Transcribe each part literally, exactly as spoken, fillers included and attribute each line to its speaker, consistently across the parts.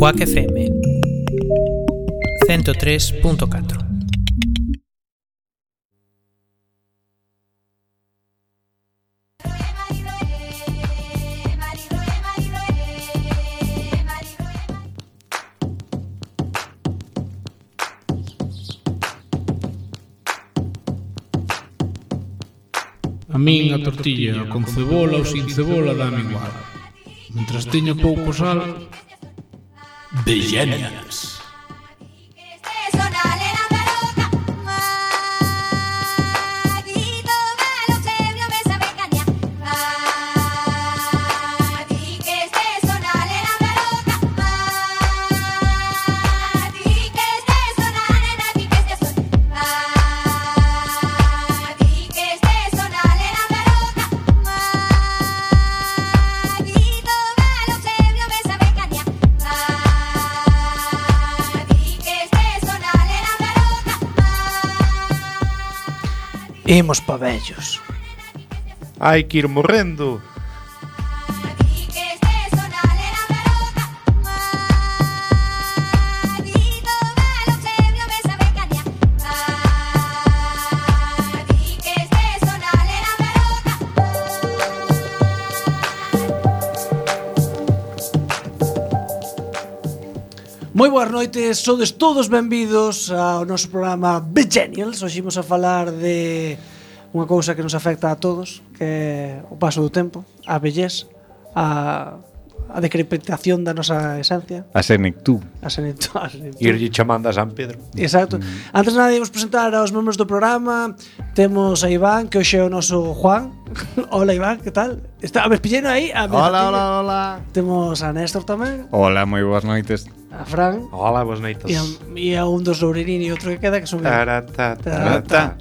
Speaker 1: Quack F M ciento tres punto catro.
Speaker 2: A min a tortilla con cebola ou sin cebola dame igual. Mentras teña pouco sal, Vegenials.
Speaker 3: Imos pa vellos.
Speaker 4: Hai que ir morrendo.
Speaker 3: Moi boas noites, sodes todos benvidos ao noso programa Vegenials. Hoxe imos a falar de unha cousa que nos afecta a todos, que é o paso do tempo, a vellez, a, a decrepitación da nosa esencia,
Speaker 5: a senectú,
Speaker 3: a senectú, a senectú.
Speaker 4: Irlle chamando a San Pedro.
Speaker 3: Exacto. Mm. Antes de nada, íamos presentar aos membros do programa. Temos a Iván, que hoxe é o noso Juan. Hola Iván, que tal? Está, a ver, pilleno aí. A
Speaker 6: hola, hola, hola.
Speaker 3: Temos a Néstor tamén.
Speaker 5: Hola, moi boas noites.
Speaker 3: A Fran.
Speaker 4: Hola, boas noites.
Speaker 3: E a, e a un dos Loureirini e outro que queda que son...
Speaker 4: Tarata, tarata.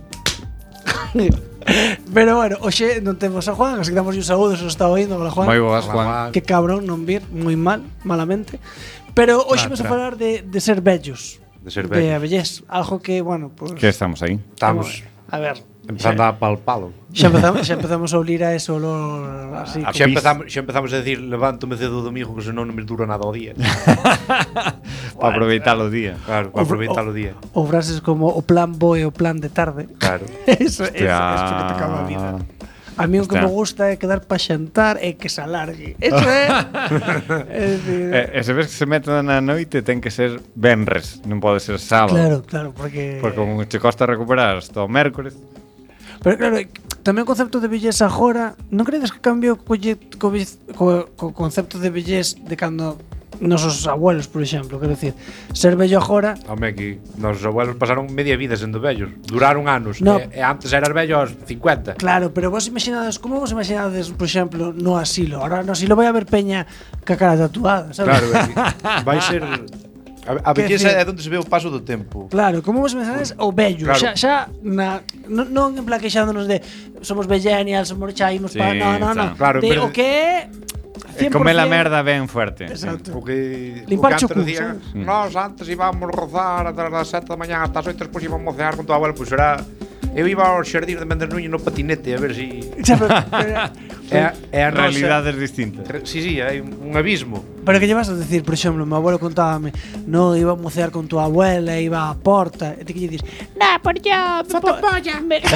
Speaker 3: Pero bueno, hoxe non temos a Juan, así que damos un saúdo se nos está oindo. Hola Juan.
Speaker 5: Moi boas, Juan.
Speaker 3: Que cabrón non vir, moi mal, malamente. Pero hoxe vamos a falar de, de ser vellos.
Speaker 4: De ser
Speaker 3: vellos. De
Speaker 4: vellos.
Speaker 3: a vellez, algo que, bueno, pues...
Speaker 5: Que estamos aí?
Speaker 4: Estamos
Speaker 3: a ver,
Speaker 4: empezando a palpalo.
Speaker 3: Xa empezamos, xa empezamos a olir a ese olor así.
Speaker 4: Xa empezamos, xa empezamos a decir levántome cedo do domingo que senón non me dura nada o día.
Speaker 5: Para aproveitar o día.
Speaker 4: Claro, para aproveitar o día.
Speaker 3: Ou frases como o plan bo e o plan de tarde.
Speaker 4: Claro.
Speaker 3: Eso, eso, eso que te acaba a vida. A mí o que me gusta é quedar pa xantar e que se alargue. Eso é. É decir,
Speaker 5: e, e se ves que se mete na noite ten que ser venres, non pode ser sábado.
Speaker 3: Claro, claro, porque
Speaker 5: porque como che costa recuperar hasta o mércores.
Speaker 3: Pero claro, tamén o concepto de belleza agora, non credes que cambiou co, co, co, co concepto de belleza de cando nosos abuelos, por exemplo, quero decir, ser vello agora...
Speaker 4: Home, que nosos abuelos pasaron media vida sendo vellos, duraron anos,
Speaker 3: no,
Speaker 4: e, e antes eras vello aos cincuenta.
Speaker 3: Claro, pero vos imaginades, como vos imaginades, por exemplo, no asilo? Ahora no asilo vai haber peña ca cara tatuada, sabes?
Speaker 4: Claro, vai ser... A, a belleza é onde se ve o paso do tempo.
Speaker 3: Claro, como vos imaginades o vello, claro. xa, xa na, non, non en plan queixándonos de somos vegenials, somos chaimos, sí, pa, no, no, no,
Speaker 4: claro,
Speaker 3: de
Speaker 4: pero,
Speaker 3: o que é
Speaker 5: comer la merda ben fuerte.
Speaker 3: Exacto.
Speaker 4: O que
Speaker 3: limpar
Speaker 4: o que
Speaker 3: cu,
Speaker 4: decía, nós antes íbamos rozar ata as sete da mañá hasta as oito, despois íbamos mocear con tua abuela, pois era eu iba ao xardín de Méndez Núñez no patinete a ver si
Speaker 5: é, é a realidades distintas.
Speaker 4: Si, si, hai un abismo.
Speaker 3: Pero que llevas a decir, por exemplo, meu abuelo contábame, no, iba a mocear con tua abuela, iba á porta, e ti que lle dis, nah, por yo, fotopolla.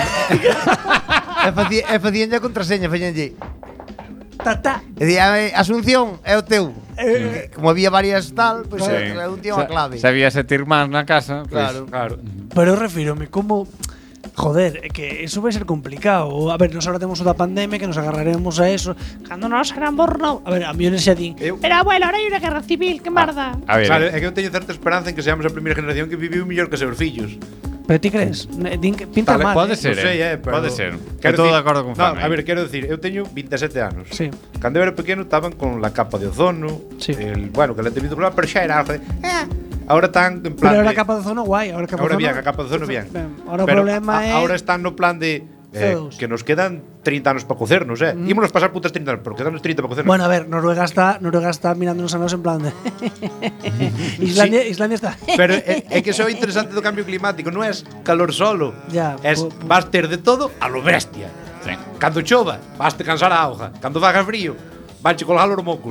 Speaker 6: E facíanlle a contraseña, facíanlle
Speaker 3: Tata.
Speaker 6: E di, Asunción, é o teu. Eh, Como había varias tal, pois pues, sí. É un tío a clave.
Speaker 5: Sabía sete irmáns na casa,
Speaker 6: claro,
Speaker 5: pues,
Speaker 6: claro.
Speaker 3: Pero eu refírome como joder, é que eso vai ser complicado. A ver, nos ahora temos o da pandemia que nos agarraremos a eso. Cando nos éramos no. A ver, a mí xa din. Eu... Pero abuelo, ahora hai unha guerra civil, que merda.
Speaker 4: Ah, a ver, claro, é que eu teño certa esperanza en que seamos a primeira generación que viviu mellor que seus fillos.
Speaker 3: Pero ti crees? Din que pinta
Speaker 5: Tal,
Speaker 3: mal.
Speaker 5: Pode
Speaker 3: eh?
Speaker 5: ser,
Speaker 4: no sei, eh, pero
Speaker 5: pode ser.
Speaker 4: Estou
Speaker 5: de acordo con Fran.
Speaker 4: No, a ver, quero decir, eu teño veinte e sete anos.
Speaker 3: Sí.
Speaker 4: Cando eu era pequeno estaban con la capa de ozono,
Speaker 3: sí.
Speaker 4: el, bueno, que la temido global, pero xa era algo de, eh, ahora están en plan.
Speaker 3: Pero ahora
Speaker 4: de,
Speaker 3: capa de ozono guai, ahora capa
Speaker 4: ahora
Speaker 3: de ozono.
Speaker 4: bien, a capa de ozono bien.
Speaker 3: Ahora o
Speaker 4: pero
Speaker 3: problema
Speaker 4: a,
Speaker 3: é
Speaker 4: ahora están no plan de eh, que nos quedan treinta anos para cocernos, eh. Mm. Ímonos pasar putas trinta anos, pero quedan trinta para cocernos.
Speaker 3: Bueno, a ver, Noruega está, Noruega está mirándonos a nos en plan de Islandia, sí. Islandia está.
Speaker 4: Pero é, é que eso é interesante do cambio climático, non é calor solo.
Speaker 3: Ya,
Speaker 4: es
Speaker 3: po,
Speaker 4: vas ter de todo a lo bestia. Sí. Cando chova, vas te cansar a auga. Cando faga frío, vanche colgar os mocos.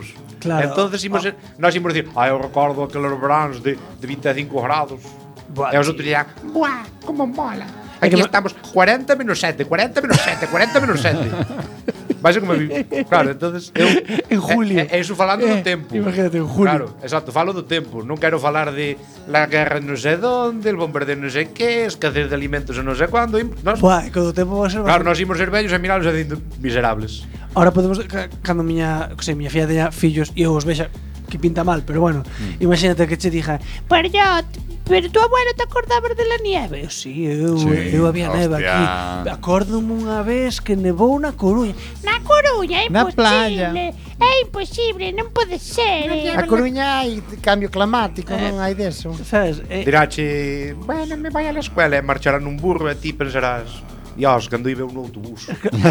Speaker 3: Claro.
Speaker 4: Entonces imos,
Speaker 3: Oh.
Speaker 4: nós imos dicir, ah, eu recordo aqueles veráns de, de vinte e cinco grados.
Speaker 3: Buah,
Speaker 4: E os
Speaker 3: tío.
Speaker 4: outros dirán, buah, como mola.
Speaker 3: É
Speaker 4: Aquí
Speaker 3: que-
Speaker 4: estamos cuarenta menos sete, cuarenta menos sete, cuarenta menos sete. Vai ser como vi. Claro, entonces eu
Speaker 3: En julio.
Speaker 4: É, é iso falando
Speaker 3: Eh,
Speaker 4: do tempo.
Speaker 3: imagínate, en julio.
Speaker 4: Claro, exacto, falo do tempo. Non quero falar de la guerra non sei donde, el bombardeo non sei que, escasez de alimentos non sei cuándo. Nos,
Speaker 3: Buah, e con o tempo va a ser
Speaker 4: claro,
Speaker 3: bastante-
Speaker 4: nós imos ser vellos e miralos e dicindo miserables.
Speaker 3: Ahora podemos ca- cando miña, que sei, miña filla teña fillos e eu os vexa que pinta mal, pero bueno,
Speaker 4: Mm.
Speaker 3: imagínate que che dixa, "Pero yo, pero tu abuelo te acordabas de la nieve?" Eu, sí, eu,
Speaker 5: Sí,
Speaker 3: eu había neve
Speaker 5: hostia.
Speaker 3: aquí. Acórdome unha vez que nevou na Coruña. Na Coruña, é
Speaker 6: Na
Speaker 3: imposible. É imposible, non pode ser. eh."
Speaker 6: A Coruña hai cambio climático, non hai deso.
Speaker 3: Sabes? Eh,
Speaker 4: Dirache, bueno, me vai a la escuela e marchará nun burro e ti pensarás, Dios, cando iba un autobús.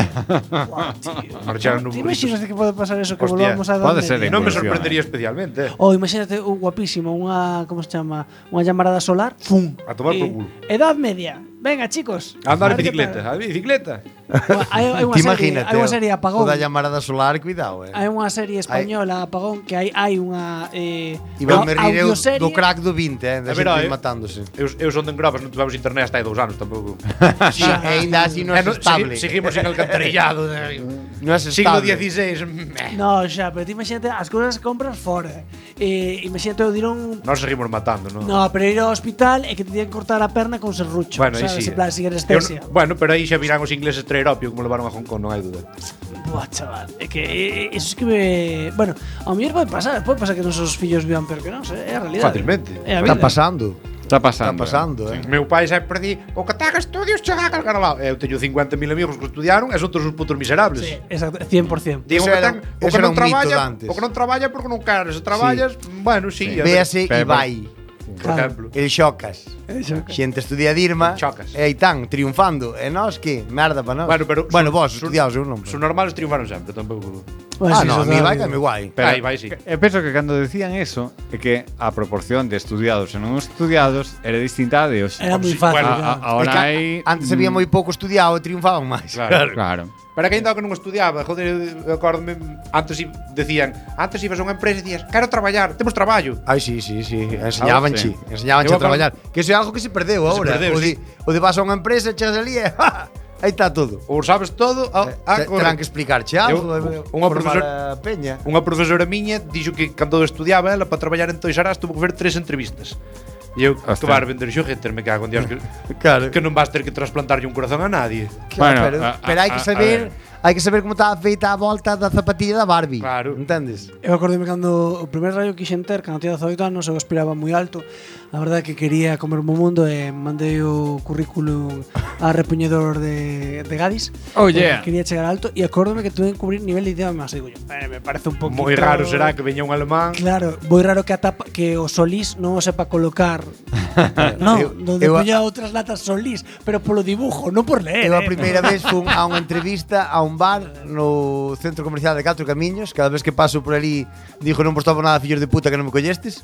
Speaker 3: buah, tío.
Speaker 4: Marcharon nun
Speaker 3: Te
Speaker 4: burrito.
Speaker 3: imaginas que pode pasar eso que
Speaker 4: Hostia,
Speaker 3: volvamos a
Speaker 5: pode ser
Speaker 3: Media?
Speaker 5: de
Speaker 4: Non me
Speaker 5: Evoluciona.
Speaker 4: sorprendería especialmente. eh.
Speaker 3: Ou imagínate un guapísimo, unha, como se chama, unha llamarada solar, fum.
Speaker 4: A tomar
Speaker 3: E-
Speaker 4: por culo.
Speaker 3: Edad media. Venga, chicos.
Speaker 4: A andar
Speaker 3: ver
Speaker 4: en
Speaker 3: que
Speaker 4: bicicleta,
Speaker 3: tal.
Speaker 4: a bicicleta.
Speaker 3: Bueno, hai, hai unha
Speaker 6: Ti
Speaker 3: serie,
Speaker 6: imagínate.
Speaker 3: hai unha serie Apagón.
Speaker 6: Toda llamarada solar, cuidado, eh.
Speaker 3: Hai unha serie española Apagón que hai hai unha eh
Speaker 6: Iba a me rir eu
Speaker 3: audioserie.
Speaker 6: do crack do vinte, eh,
Speaker 4: A
Speaker 6: da
Speaker 4: ver,
Speaker 6: xente
Speaker 4: eh.
Speaker 6: matándose.
Speaker 4: Eu, eu son de Engrovas, non tivemos internet hasta hai dous anos tampouco.
Speaker 6: Sí, e ainda así non
Speaker 4: Eh,
Speaker 6: é
Speaker 4: no,
Speaker 6: estable.
Speaker 4: segui- seguimos en alcantarillado de
Speaker 6: Non é
Speaker 4: siglo
Speaker 6: estable.
Speaker 4: dieciséis. meh.
Speaker 3: No, xa, pero ti imagínate as cousas que compras fora. Eh, imagínate eu diron
Speaker 4: Nós seguimos matando, non?
Speaker 3: No, pero ir ao hospital e que te tienen que cortar a perna con serrucho,
Speaker 4: Bueno, aí
Speaker 3: sabes?
Speaker 4: sí.
Speaker 3: En plan, sin
Speaker 4: Eu
Speaker 3: anestesia.
Speaker 4: non- bueno, pero aí xa virán os ingleses traer opio como levaron a Hong Kong, non hai dúda.
Speaker 3: Buah, chaval, é que eh, eso es que me... Bueno, ao mellor pode pasar, pode pasar que nosos fillos vivan peor que nós, é a realidade.
Speaker 4: Fácilmente.
Speaker 3: É a
Speaker 6: Está
Speaker 3: vida.
Speaker 6: pasando.
Speaker 5: Está
Speaker 6: Está
Speaker 5: pasando.
Speaker 6: pasando, eh.
Speaker 4: Meu pai sempre di, o que taga estudios chega a calcar ao lado. Eu teño cincuenta mil amigos que estudiaron e son todos os putos miserables.
Speaker 3: Sí, exacto, cien por cien.
Speaker 4: Digo
Speaker 6: Eso
Speaker 4: que
Speaker 6: era-
Speaker 4: ten, o
Speaker 6: eso
Speaker 4: que
Speaker 6: era
Speaker 4: non
Speaker 6: un mito de
Speaker 4: traballa,
Speaker 6: antes.
Speaker 4: o que non traballa porque non queres, se traballas, bueno, sí, a ver,
Speaker 6: Véase
Speaker 5: Pero-
Speaker 6: Ibai,
Speaker 4: por exemplo.
Speaker 6: el Xocas.
Speaker 3: Eso.
Speaker 6: Xente estudia Dirma
Speaker 4: Chocas.
Speaker 6: e aí tan, triunfando. E nós que? Merda para nós.
Speaker 4: Bueno, pero
Speaker 6: bueno,
Speaker 4: son-
Speaker 6: vos
Speaker 4: son-
Speaker 6: estudiaos, eu non.
Speaker 4: Son normales triunfaron sempre, tampouco.
Speaker 3: Bueno,
Speaker 6: Ah,
Speaker 3: sí,
Speaker 6: no, a
Speaker 3: eso
Speaker 6: mí
Speaker 3: está
Speaker 6: vai
Speaker 3: bien.
Speaker 6: que me guai.
Speaker 4: Pero aí vai, sí.
Speaker 5: E penso que cando decían eso é que a proporción de estudiados e non estudiados era distinta a de hoxe.
Speaker 3: Era moi
Speaker 4: Sí,
Speaker 3: fácil.
Speaker 4: bueno,
Speaker 3: claro.
Speaker 5: a- a- Ahora
Speaker 6: É que
Speaker 5: hai
Speaker 6: Antes había moi pouco estudiado e triunfaban máis.
Speaker 4: Claro.
Speaker 5: Claro.
Speaker 4: Para que ainda que non estudiaba, joder, eu acórdome, antes i- decían, antes ibas a unha empresa e dicías, quero traballar, temos traballo.
Speaker 6: Ai, sí, sí, sí, enseñaban
Speaker 5: sí.
Speaker 6: enseñaban
Speaker 4: Eu
Speaker 6: a traballar. Que iso é algo que se perdeu
Speaker 4: Se
Speaker 6: agora.
Speaker 4: perdeu,
Speaker 6: o, de,
Speaker 4: sí.
Speaker 6: o de vas a unha empresa, chegas ali e aí está todo.
Speaker 4: Ou sabes todo, a, a,
Speaker 6: Te- Terán que explicarche algo,
Speaker 4: Eu-
Speaker 6: eh,
Speaker 4: unha
Speaker 6: formar
Speaker 4: profesor-
Speaker 6: a peña.
Speaker 4: Unha profesora miña dixo que cando estudiaba ela para traballar en Toys R Us tuvo que ver tres entrevistas. E eu,
Speaker 5: Hostia.
Speaker 4: que vas vender xoguetes, me cago en Dios, que,
Speaker 6: Claro.
Speaker 4: que non vas ter que trasplantarlle un corazón a nadie.
Speaker 6: Claro,
Speaker 5: Bueno,
Speaker 6: pero,
Speaker 5: a-
Speaker 6: pero hai
Speaker 5: a-
Speaker 6: que
Speaker 5: a
Speaker 6: saber,
Speaker 5: ver.
Speaker 6: hai que saber como está feita a volta da zapatilla da Barbie.
Speaker 4: Claro.
Speaker 6: Entendes?
Speaker 3: Eu acordeme cando o primer rayo que quixen ter, cando tinha dezoito anos, eu aspiraba moi alto. A verdade é que quería comerme o mundo e mandei o currículum a repuñedor de, de Gadis.
Speaker 5: Oh,
Speaker 3: porque
Speaker 5: yeah.
Speaker 3: Quería chegar alto e acórdome que tuve que cubrir nivel de idioma. E digo yo, eh, me parece un poquito...
Speaker 4: Moi raro será que veña un alemán.
Speaker 3: Claro, moi raro que a tapa, que o Solís non o sepa colocar. non,
Speaker 6: Eu-
Speaker 3: donde
Speaker 6: eu a-
Speaker 3: poña outras latas Solís, pero polo dibujo, non por leer.
Speaker 6: Eu a
Speaker 3: eh.
Speaker 6: primeira vez fun a unha entrevista a un bar no centro comercial de Catro Camiños. Cada vez que paso por ali dixo non vos topo nada, fillos de puta, que non me collestes.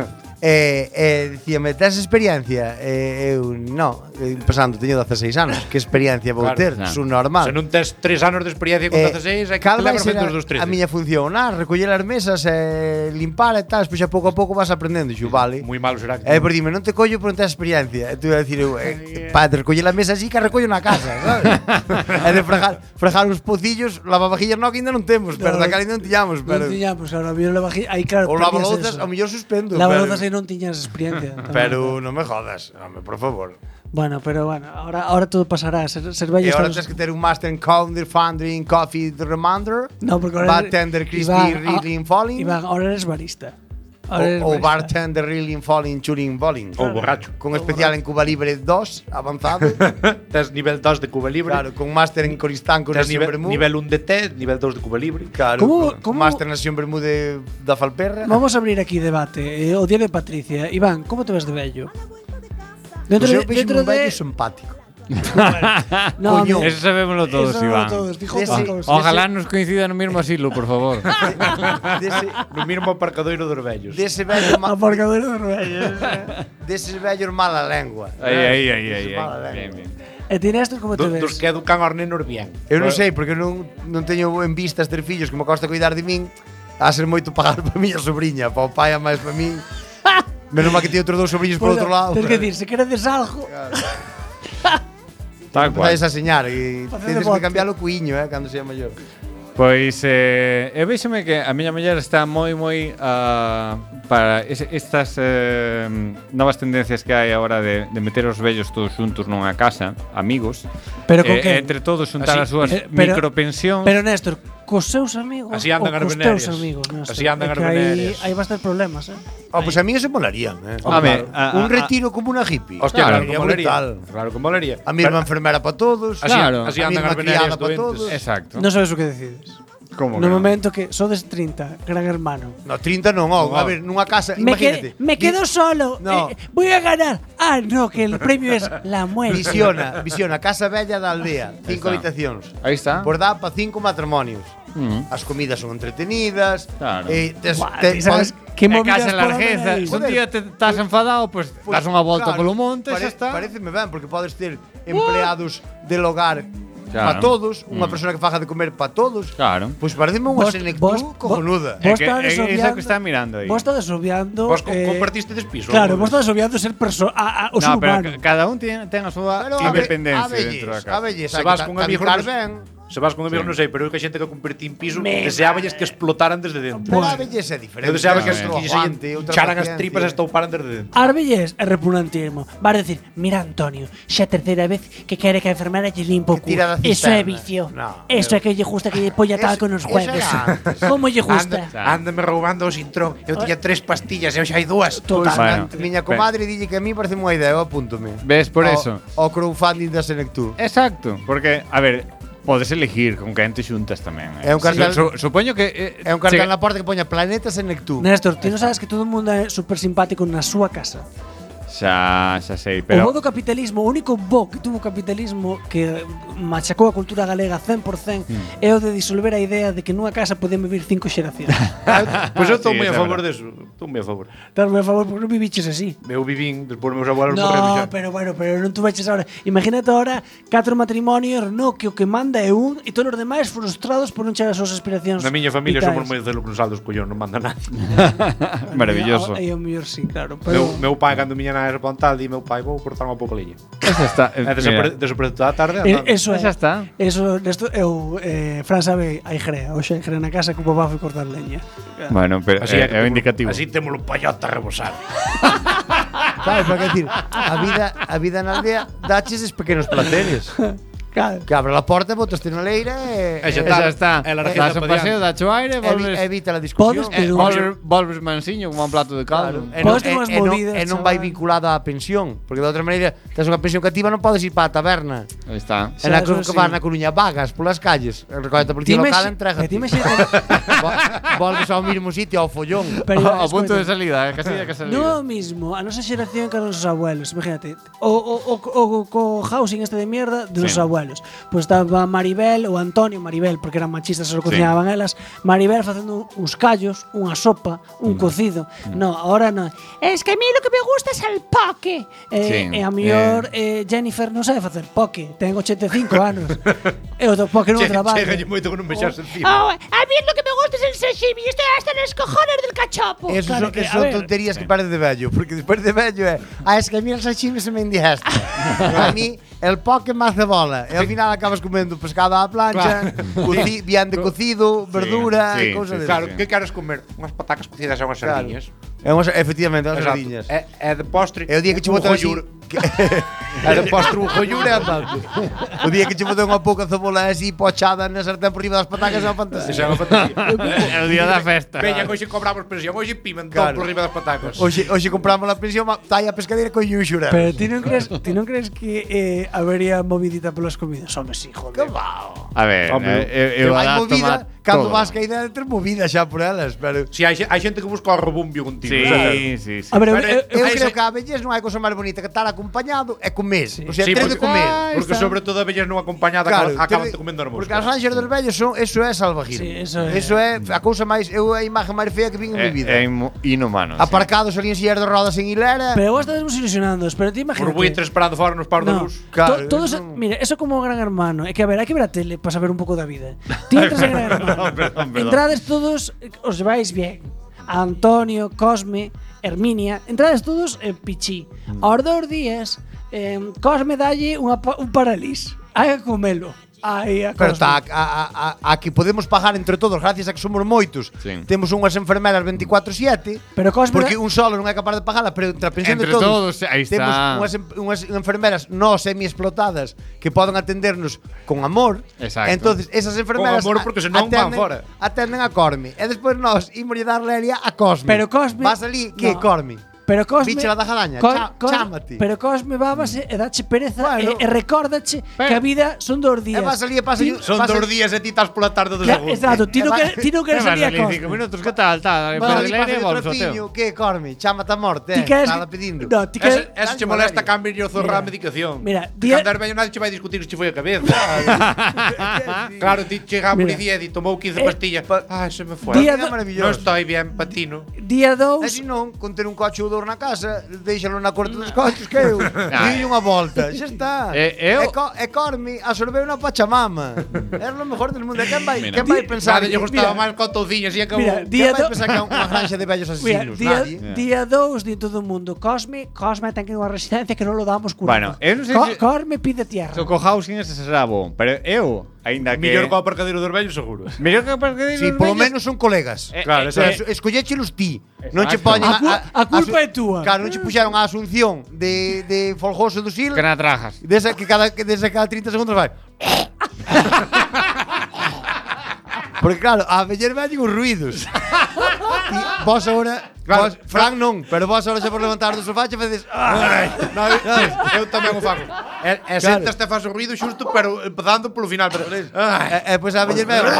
Speaker 6: E, e dicíame, tes experiencia? E eu, no, pensando, teño dezaseis anos. Que experiencia vou
Speaker 4: Claro,
Speaker 6: ter?
Speaker 5: claro.
Speaker 6: Son normal.
Speaker 4: Se non tes tres anos de experiencia con
Speaker 6: Eh,
Speaker 4: dezaseis, é que
Speaker 6: cal
Speaker 4: te
Speaker 6: vai
Speaker 4: levas
Speaker 6: ser
Speaker 4: feito
Speaker 6: a,
Speaker 4: os dos trece.
Speaker 6: a miña función? Ah, recoller as mesas e limpar e tal, despois a pouco a pouco vas aprendendo, xo, vale.
Speaker 4: Moi malo será que.
Speaker 6: E por dime, non te collo por non tes experiencia. E tu ia dicir, eu, eh, pa, de recoller a mesa así que a recollo na casa, sabes? E de fregar, fregar uns pocillos, lavavajillas no, que ainda non temos, pero
Speaker 3: No,
Speaker 6: daquela ainda non tiñamos, pero
Speaker 3: Non tiñamos, claro, a mí la bajé, aí claro,
Speaker 6: o
Speaker 3: perdías
Speaker 6: lavalouzas,
Speaker 3: eso.
Speaker 6: ao mellor suspendo,
Speaker 3: Lavalouzas aí
Speaker 6: pero,
Speaker 3: non tiñas experiencia. tamén.
Speaker 6: pero non me jodas, home, por favor.
Speaker 3: Bueno, pero bueno, ahora ahora todo pasará, ser, ser
Speaker 6: E
Speaker 3: vello
Speaker 6: agora
Speaker 3: estamos-
Speaker 6: tens que ter un Master in Counter, Foundering, Coffee, The Remainder,
Speaker 3: No, porque ahora
Speaker 6: Bartender, Crispy,
Speaker 3: Iván,
Speaker 6: Reeling,
Speaker 3: ah,
Speaker 6: Falling,
Speaker 3: Iván, ahora eres barista. Ahora eres
Speaker 6: o, o
Speaker 3: barista.
Speaker 6: Bartender, Reeling, Falling, Churing, Bowling.
Speaker 4: Ou borracho.
Speaker 6: Con especial en Cuba Libre dos, avanzado.
Speaker 4: Tes nivel dos de Cuba Libre.
Speaker 6: Claro, con máster en Coristán con
Speaker 4: Tes
Speaker 6: Nación
Speaker 4: nivel,
Speaker 6: Bermú.
Speaker 4: nivel un de té, nivel dos de Cuba Libre.
Speaker 6: Claro,
Speaker 3: ¿Cómo-
Speaker 6: con,
Speaker 3: cómo-
Speaker 6: máster en Nación Bermú de, da Falperra.
Speaker 3: Vamos a abrir aquí debate. Eh, o día de Patricia. Iván, ¿cómo te ves de bello? Dentro
Speaker 6: Pues eu
Speaker 3: de,
Speaker 6: vexo
Speaker 3: dentro
Speaker 6: un bello
Speaker 3: de
Speaker 6: simpático.
Speaker 3: No,
Speaker 6: Coño.
Speaker 3: mira,
Speaker 5: Eso sabémoslo todos,
Speaker 3: eso
Speaker 5: Iván.
Speaker 3: todos, fijo,
Speaker 6: Ese-
Speaker 3: todos.
Speaker 5: Ojalá nos coincida no mismo asilo, por favor.
Speaker 6: Dese,
Speaker 4: No mismo aparcadoiro dos vellos.
Speaker 6: dese vello ma,
Speaker 3: Aparcador de bello.
Speaker 6: deses vellos mala lengua.
Speaker 5: Aí, aí, aí, aí.
Speaker 6: Deses mala
Speaker 5: aí.
Speaker 6: lengua.
Speaker 5: Bien, bien.
Speaker 3: E tiene esto como te
Speaker 4: Do,
Speaker 3: ves?
Speaker 4: dos que educan aos nenos bien.
Speaker 6: Eu non sei, porque non, non teño en vistas ter fillos que me costa cuidar de min. a ser moito pagar para miña sobrinha, para o pai a máis para mí. Menos mal que tiene outros dous sobrinhos por
Speaker 3: Bueno,
Speaker 6: outro lado.
Speaker 3: tens que dir, se queredes algo,
Speaker 5: Tal cual.
Speaker 6: Vais a señar e
Speaker 3: Facede
Speaker 6: tens que
Speaker 3: bote.
Speaker 6: cambiar o cuiño, eh, cando sea maior.
Speaker 5: Pois eh, eu véxome que a miña muller está moi moi uh, para es, estas eh, novas tendencias que hai agora de, de meter os vellos todos xuntos nunha casa, amigos,
Speaker 3: Pero con
Speaker 5: eh,
Speaker 3: que?
Speaker 5: entre todos xuntar
Speaker 4: Así,
Speaker 5: as súas
Speaker 3: eh, pero-
Speaker 5: micropensións.
Speaker 3: Pero Néstor, cos seus amigos
Speaker 4: Así andan
Speaker 3: ou
Speaker 4: as
Speaker 3: cos
Speaker 4: venerias.
Speaker 3: teus amigos, Néstor?
Speaker 4: Así andan
Speaker 3: É
Speaker 4: as
Speaker 3: que aí,
Speaker 4: venerias.
Speaker 3: aí bastantes problemas, eh?
Speaker 6: Oh, pues a mí se molarían, eh.
Speaker 5: A ver, a-
Speaker 6: un
Speaker 5: a-
Speaker 6: retiro como una hippie.
Speaker 4: Hostia,
Speaker 5: Claro,
Speaker 4: claro,
Speaker 6: sería
Speaker 4: como molería.
Speaker 6: brutal.
Speaker 4: Claro, como molería.
Speaker 6: A mesma enfermera para todos.
Speaker 4: Así,
Speaker 5: Claro.
Speaker 4: así
Speaker 6: A
Speaker 4: andan
Speaker 6: mesma
Speaker 4: as venerias
Speaker 6: criada pa
Speaker 4: doentes.
Speaker 6: todos.
Speaker 5: Exacto.
Speaker 3: Non sabes o que decides.
Speaker 5: Como
Speaker 3: No
Speaker 5: que non?
Speaker 3: momento que sodes trinta, gran hermano.
Speaker 6: No, trinta non, oh,
Speaker 4: No.
Speaker 6: a ver, nunha casa,
Speaker 3: Me,
Speaker 6: imagínate.
Speaker 3: que- me quedo solo.
Speaker 6: No.
Speaker 3: eh, voy a ganar. Ah, no, que el premio es la muerte.
Speaker 6: Visiona, visiona, casa bella da aldea, cinco
Speaker 5: está.
Speaker 6: habitacións.
Speaker 5: Aí está.
Speaker 6: Por dá para cinco matrimonios.
Speaker 5: Mm.
Speaker 6: As comidas son entretenidas.
Speaker 5: Claro.
Speaker 6: Eh, tes,
Speaker 3: Buah,
Speaker 6: te-
Speaker 3: ti sabes que
Speaker 5: E
Speaker 3: movidas
Speaker 5: casa en
Speaker 3: poden
Speaker 5: largueza.
Speaker 3: haber aí.
Speaker 5: Un día te estás enfadado, pues
Speaker 6: Pues,
Speaker 5: das unha volta
Speaker 6: claro,
Speaker 5: polo monte,
Speaker 6: pare-
Speaker 5: xa está.
Speaker 6: Pareceme ben, porque podes ter empleados del hogar
Speaker 5: Claro.
Speaker 6: para todos, unha
Speaker 5: Mm.
Speaker 6: persona que faga de comer para todos.
Speaker 5: Claro.
Speaker 6: Pois pareceme unha
Speaker 3: Vos-
Speaker 6: senectú
Speaker 3: vos-
Speaker 6: cojonuda.
Speaker 5: É
Speaker 3: Vos
Speaker 5: que-
Speaker 3: estades
Speaker 5: é iso
Speaker 3: obviando-
Speaker 5: que está mirando aí.
Speaker 3: Vos estades obviando.
Speaker 4: Vos co-
Speaker 3: eh,
Speaker 4: compartiste despiso.
Speaker 3: Claro,
Speaker 4: ¿no?
Speaker 3: vos estades obviando ser perso a, a, o ser
Speaker 5: No, pero
Speaker 3: humano.
Speaker 5: ca- cada un ten, ten a súa
Speaker 6: Pero a ve-
Speaker 5: independencia
Speaker 6: a
Speaker 5: dentro da
Speaker 6: belleza,
Speaker 5: casa.
Speaker 6: a belleza,
Speaker 4: Se
Speaker 6: hai
Speaker 4: vas
Speaker 6: que
Speaker 4: con
Speaker 6: ta-
Speaker 4: amigos,
Speaker 6: tabicar
Speaker 4: non-
Speaker 6: ben.
Speaker 4: Se vas con amigos,
Speaker 5: Sí.
Speaker 4: non sei, pero eu que xente que convertí en piso,
Speaker 3: Me
Speaker 4: deseáballes
Speaker 3: vale.
Speaker 4: que explotaran desde dentro.
Speaker 6: Pero
Speaker 3: Bueno.
Speaker 6: a belleza é diferente.
Speaker 4: Eu deseaba que,
Speaker 5: Claro,
Speaker 4: que,
Speaker 5: eh.
Speaker 4: que
Speaker 6: aguante,
Speaker 4: se
Speaker 6: outra
Speaker 4: charan as
Speaker 6: paciencia.
Speaker 4: tripas e estouparan desde dentro.
Speaker 3: Arbelles é repugnantismo. Vas a decir, mira Antonio, xa a terceira vez que quere que a enfermera lle limpo o cu.
Speaker 6: Que tira da
Speaker 3: Eso é
Speaker 6: cisterna.
Speaker 3: vicio.
Speaker 6: No,
Speaker 3: Eso é que lle gusta que lle polla
Speaker 6: Eso-
Speaker 3: talco nos
Speaker 6: eso
Speaker 3: jueves.
Speaker 6: era antes.
Speaker 3: Como lle gusta?
Speaker 4: Anda, ándame roubando o sintrón. Eu tiña tres pastillas e hoxe hai dúas.
Speaker 3: Total.
Speaker 5: Bueno,
Speaker 6: Miña comadre dille que a mí parece unha idea, eu apúntome.
Speaker 5: Ves, por
Speaker 6: Ao-
Speaker 5: eso.
Speaker 6: Ao crowdfunding da Senectú.
Speaker 5: Exacto, porque, a ver, podes elegir con quen te xuntas tamén. eh.
Speaker 6: É un cartel-
Speaker 5: Su- su- supoño que eh,
Speaker 6: É un cartel
Speaker 5: chega-
Speaker 6: na porta que poña Planeta Senectú.
Speaker 3: Néstor, ti non sabes que todo o mundo é super simpático na súa casa.
Speaker 5: Xa, xa sei,
Speaker 3: Pero... O bo
Speaker 5: pero
Speaker 3: do capitalismo, o único bo que tuvo o capitalismo que machacou a cultura galega cen por cen
Speaker 5: Hmm.
Speaker 3: é o de disolver a idea de que nunha casa podían vivir cinco xeracións.
Speaker 4: Pois eu estou
Speaker 5: Sí,
Speaker 4: moi a
Speaker 5: eso é
Speaker 4: favor
Speaker 5: verdade.
Speaker 4: deso. Estou moi a favor.
Speaker 3: Estás moi a favor porque non viviches así.
Speaker 4: Eu vivín, despois meus abuelos morreron
Speaker 3: No,
Speaker 4: xa.
Speaker 3: pero bueno, pero non tú veches ahora. Imagínate ahora catro matrimonios, no, que o que manda é un e todos os demais frustrados por non chegar ás súas aspiracións.
Speaker 4: Na miña familia
Speaker 3: vitais.
Speaker 4: somos moi celo con saldos collón, non manda nada.
Speaker 5: maravilloso.
Speaker 3: Aí o mellor sí, claro,
Speaker 4: Meu,
Speaker 3: pero
Speaker 4: meu pai, cando miña nada era pontal, di meu pai, vou cortar unha pouco a leña.
Speaker 5: Esa está. eh,
Speaker 4: E desapare,
Speaker 5: mira,
Speaker 4: desaparece toda a tarde.
Speaker 3: Eh,
Speaker 4: andando.
Speaker 3: eso é.
Speaker 5: Xa está.
Speaker 3: Eso nesto eu eh, Fran sabe, hai jrea, hoxe hai jrea na casa que o papá foi cortar leña.
Speaker 5: Bueno, pero
Speaker 4: Así
Speaker 5: é,
Speaker 4: que
Speaker 5: é o
Speaker 4: temos-
Speaker 5: indicativo.
Speaker 4: Así temos o payota a rebosar.
Speaker 6: Claro, para que decir, a vida, a vida na aldea daches es pequenos placeres.
Speaker 3: Claro.
Speaker 6: Que abre a porta, botaste na leira e...
Speaker 4: E xa
Speaker 6: e-
Speaker 4: está.
Speaker 5: Xa está.
Speaker 4: É la receta
Speaker 5: Das un
Speaker 4: pa
Speaker 5: paseo,
Speaker 4: diante.
Speaker 5: dacho aire,
Speaker 6: evi-
Speaker 5: volves,
Speaker 6: evita la discusión.
Speaker 3: Podes,
Speaker 5: eh,
Speaker 3: pero-
Speaker 5: volves, volves mansiño como un plato de
Speaker 6: Claro,
Speaker 5: caldo.
Speaker 6: e non,
Speaker 3: Podes ter
Speaker 6: e,
Speaker 3: unhas
Speaker 6: e non,
Speaker 3: movidas,
Speaker 6: e non vai
Speaker 3: chaval.
Speaker 6: vinculado á pensión. Porque de outra maneira, tes unha pensión cativa, non podes ir para a taberna.
Speaker 5: Aí está.
Speaker 6: En la
Speaker 3: Xa,
Speaker 6: que
Speaker 3: eso
Speaker 6: vas
Speaker 3: sí.
Speaker 6: na Coruña vagas polas calles. Recollete a policía
Speaker 3: Ti
Speaker 6: local,
Speaker 3: imaxi-
Speaker 6: entrega.
Speaker 3: e ti imaxínate-
Speaker 6: Volves ao mismo sitio, ao follón.
Speaker 3: Pero,
Speaker 5: Ao punto de
Speaker 3: escoita,
Speaker 5: salida, eh, casi de que salida.
Speaker 3: non é o mismo a nosa xeración que a nosos abuelos. Imagínate, o, o, o, o, co housing este de mierda de
Speaker 5: Sí.
Speaker 3: nosos abuelos. Pois estaba Maribel ou Antonio, Maribel, porque eran machistas, só cociñaban elas. Maribel facendo uns callos, unha sopa, un cocido. No, ahora non. Es que a mí lo que me gusta es el poke. Eh,
Speaker 5: Sí,
Speaker 3: e a mellor eh, Jennifer non sabe facer poke, ten ochenta e cinco anos. E o do poke non
Speaker 4: Che-
Speaker 3: traballo.
Speaker 4: Chegalle moito con un mexarse encima.
Speaker 1: Oh, a mí lo que me gusta es el sashimi. Estoy hasta en los cojones del cachopo.
Speaker 6: Eso
Speaker 3: Claro
Speaker 6: son,
Speaker 3: que,
Speaker 6: eso
Speaker 3: a
Speaker 6: son
Speaker 3: ver.
Speaker 6: tonterías que parecen de vello. Porque despois de vello é ah, es que a mí el sashimi se me indigesta. A mí el poke más cebola. E ao final acabas comendo pescado á plancha, coci, bien de cocido, verdura
Speaker 5: sí,
Speaker 6: e cousas
Speaker 5: sí,
Speaker 6: de
Speaker 4: Claro,
Speaker 5: sí.
Speaker 4: que queres comer? Unhas patacas cocidas e unhas
Speaker 6: Claro.
Speaker 4: sardiñas.
Speaker 6: É unhas, efectivamente, unhas
Speaker 4: Exacto.
Speaker 6: sardiñas.
Speaker 4: É, é de postre.
Speaker 6: É o día que che
Speaker 4: un
Speaker 6: botan así.
Speaker 4: joyur.
Speaker 6: que-
Speaker 4: É de postre un joyur e andando.
Speaker 6: O día que che botou unha pouca cebola así pochada na sartén por riba das patacas é unha fantasía.
Speaker 4: Esa é unha fantasía.
Speaker 5: É o día da festa.
Speaker 4: Veña, hoxe cobramos pensión, hoxe pimentón
Speaker 6: Claro.
Speaker 4: por riba das patacas.
Speaker 6: Hoxe, hoxe compramos a pensión, ma- tai a pescadeira con yuxura.
Speaker 3: Pero ti non crees, ti non crees que eh, habería movidita polas comidas? Home, sí, joder.
Speaker 6: Que va.
Speaker 5: A ver,
Speaker 4: Hombre,
Speaker 5: eh, eu, eu
Speaker 6: hai
Speaker 5: adapto
Speaker 6: movida,
Speaker 5: má
Speaker 6: cando
Speaker 5: todo.
Speaker 6: vas que a idea de ter movida xa por elas, pero...
Speaker 4: Si hai, xe- hai xente que busca o rebumbio contigo.
Speaker 5: Sí,
Speaker 4: sabes?
Speaker 5: sí, sí.
Speaker 3: A ver, eu,
Speaker 4: Pero
Speaker 3: eu, eu
Speaker 6: Eu
Speaker 4: Aí
Speaker 6: creo
Speaker 4: se-
Speaker 6: que a bellez non hai cousa máis bonita que estar a acompañado e comer.
Speaker 3: Sí.
Speaker 6: O sea,
Speaker 4: Sí,
Speaker 6: tedes de
Speaker 4: porque,
Speaker 6: comer.
Speaker 5: Ah,
Speaker 4: porque
Speaker 5: está.
Speaker 4: sobre todo a vellas non acompañadas
Speaker 6: Claro,
Speaker 4: acaban
Speaker 6: tedes-
Speaker 4: te comendo
Speaker 6: Porque
Speaker 4: moscas.
Speaker 6: as ranxas dos vellos son, eso é salvajismo.
Speaker 3: Sí, eso é.
Speaker 6: Eso é a cousa máis, eu é a imagen máis fea que vin en
Speaker 5: É,
Speaker 6: mi vida.
Speaker 5: é inmo- inhumano. sí.
Speaker 6: Aparcados ali en sillas de rodas en hilera.
Speaker 3: Pero vos estades ilusionando, pero ti imagínate.
Speaker 4: Por buitres esperando fora nos paros de
Speaker 3: No,
Speaker 4: luz.
Speaker 6: Claro,
Speaker 3: to- todos,
Speaker 6: eso-
Speaker 3: mira, eso como Gran Hermano. É que a ver, hai que ver a tele para saber un pouco da vida. Ti entras en Gran Hermano.
Speaker 5: perdón, perdón.
Speaker 3: Entrades todos, eh, os lleváis bien. Antonio, Cosme, Herminia, entrades todos en Pichí. Aos dous días, eh, Cosme dalle unha, pa- un paralís. Hai que comelo. Aí a
Speaker 6: Pero
Speaker 3: Cosme.
Speaker 6: está, a, a, a, a que podemos pagar entre todos, gracias a que somos moitos.
Speaker 5: Sí.
Speaker 6: Temos unhas enfermeras veinticuatro siete.
Speaker 3: Pero Cosme
Speaker 6: Porque
Speaker 3: da-
Speaker 6: un solo non é capaz de pagala, pero entre a pensión
Speaker 5: Entre
Speaker 6: de todos,
Speaker 5: todos, aí
Speaker 6: temos
Speaker 5: está.
Speaker 6: unhas, em- unhas enfermeras no semi-explotadas que poden atendernos con amor.
Speaker 5: Exacto.
Speaker 6: Entonces, esas enfermeras
Speaker 4: Con amor, porque senón van
Speaker 6: atenden-
Speaker 4: fora.
Speaker 6: Atenden a Corme. E despois nós imos dar leria a Cosme.
Speaker 3: Pero Cosme-
Speaker 6: Vas ali, que
Speaker 3: No.
Speaker 6: Corme?
Speaker 3: Pero Cosme
Speaker 6: Bicha da jaraña,
Speaker 3: Co-
Speaker 6: cha-
Speaker 3: Cos-
Speaker 6: chámate.
Speaker 3: Pero Cosme vábase e dache pereza
Speaker 6: Bueno.
Speaker 3: e, e recórdache que a vida son dos días.
Speaker 6: E vas ali e pasa
Speaker 3: Ti-
Speaker 4: Son
Speaker 6: pasa-
Speaker 4: dos días e ti estás pola tarde do
Speaker 3: Cla-
Speaker 4: segundo.
Speaker 3: Exacto, ti non
Speaker 6: E va-
Speaker 3: queres ti non queres
Speaker 5: Eh, vas
Speaker 3: salir a
Speaker 5: ali
Speaker 3: Cosme.
Speaker 5: cinco minutos, que tal, tal,
Speaker 6: Vas
Speaker 5: pero
Speaker 6: ali,
Speaker 5: leire
Speaker 6: pasa
Speaker 5: e
Speaker 6: de
Speaker 5: volves ao teu.
Speaker 6: trotiño, que Corme? Chámate a morte,
Speaker 3: Ti
Speaker 6: eh?
Speaker 3: queres
Speaker 6: Nada pedindo.
Speaker 3: No, ti
Speaker 4: Ese,
Speaker 3: queres
Speaker 4: ese che
Speaker 6: Dale,
Speaker 4: molesta
Speaker 6: Valeria.
Speaker 4: cambio o zorra a medicación.
Speaker 3: Mira,
Speaker 4: Ti
Speaker 3: día-
Speaker 4: cando eres vello nadie che vai discutir que che foi a cabeza. Claro, ti chega a
Speaker 3: Mira.
Speaker 4: policía e di tomou quince
Speaker 3: Eh,
Speaker 4: pastillas.
Speaker 6: pa-
Speaker 4: Ai, se me foi.
Speaker 3: Día
Speaker 6: É
Speaker 3: do-
Speaker 6: maravilloso.
Speaker 4: Non estoy bien, patino.
Speaker 3: día
Speaker 6: E
Speaker 3: dous
Speaker 6: se non, con ter un coche ou dor na casa, deixalo na corte dos coches que eu. Dille unha volta, xa está.
Speaker 5: Eh, eu-
Speaker 6: E, co, e Corme absorbeu unha pachamama. Era lo mejor del mundo. E quen vai,
Speaker 5: Mira.
Speaker 6: quen vai pensar?
Speaker 4: Nada lle gustaba
Speaker 3: mira.
Speaker 4: máis con touciñas e acabou.
Speaker 3: Mira,
Speaker 6: Quen
Speaker 3: día
Speaker 6: vai
Speaker 3: do-
Speaker 6: pensar que é unha granja de vellos
Speaker 3: Mira,
Speaker 6: asesinos?
Speaker 3: día,
Speaker 6: Nadie.
Speaker 3: día dous di todo o mundo Cosme, Cosme ten que ir a unha residencia que non lo damos
Speaker 5: Bueno,
Speaker 3: curando.
Speaker 5: eu non sei
Speaker 3: Co-
Speaker 5: se-
Speaker 3: Cosme pide tierra.
Speaker 5: So co housing ese será bo, pero eu, aínda que
Speaker 4: Millor co aparcadero dos vellos seguro.
Speaker 5: mellor que para que
Speaker 6: Sí, polo menos son colegas.
Speaker 5: Eh,
Speaker 4: Claro,
Speaker 6: O sea,
Speaker 4: eso
Speaker 6: es- escolléchelos ti.
Speaker 5: Exacto.
Speaker 6: Non che poñen
Speaker 3: A cu- a culpa é túa.
Speaker 6: Claro, non che puxeron a asunción de, de Folgoso do Sil.
Speaker 5: que na trajas.
Speaker 6: Desa que cada, que desa cada treinta segundos vai. Porque claro, a veller vellen os ruidos. E vos agora,
Speaker 4: Claro,
Speaker 6: vos, Fran non, pero vos agora xa por levantar do sofá xa vedes.
Speaker 4: Ai, no, eu tamén o fago. E, e
Speaker 6: Claro.
Speaker 4: sentas te faz o ruido xusto, pero empezando polo final. Pero, ai,
Speaker 6: E, e pois a veller vellen.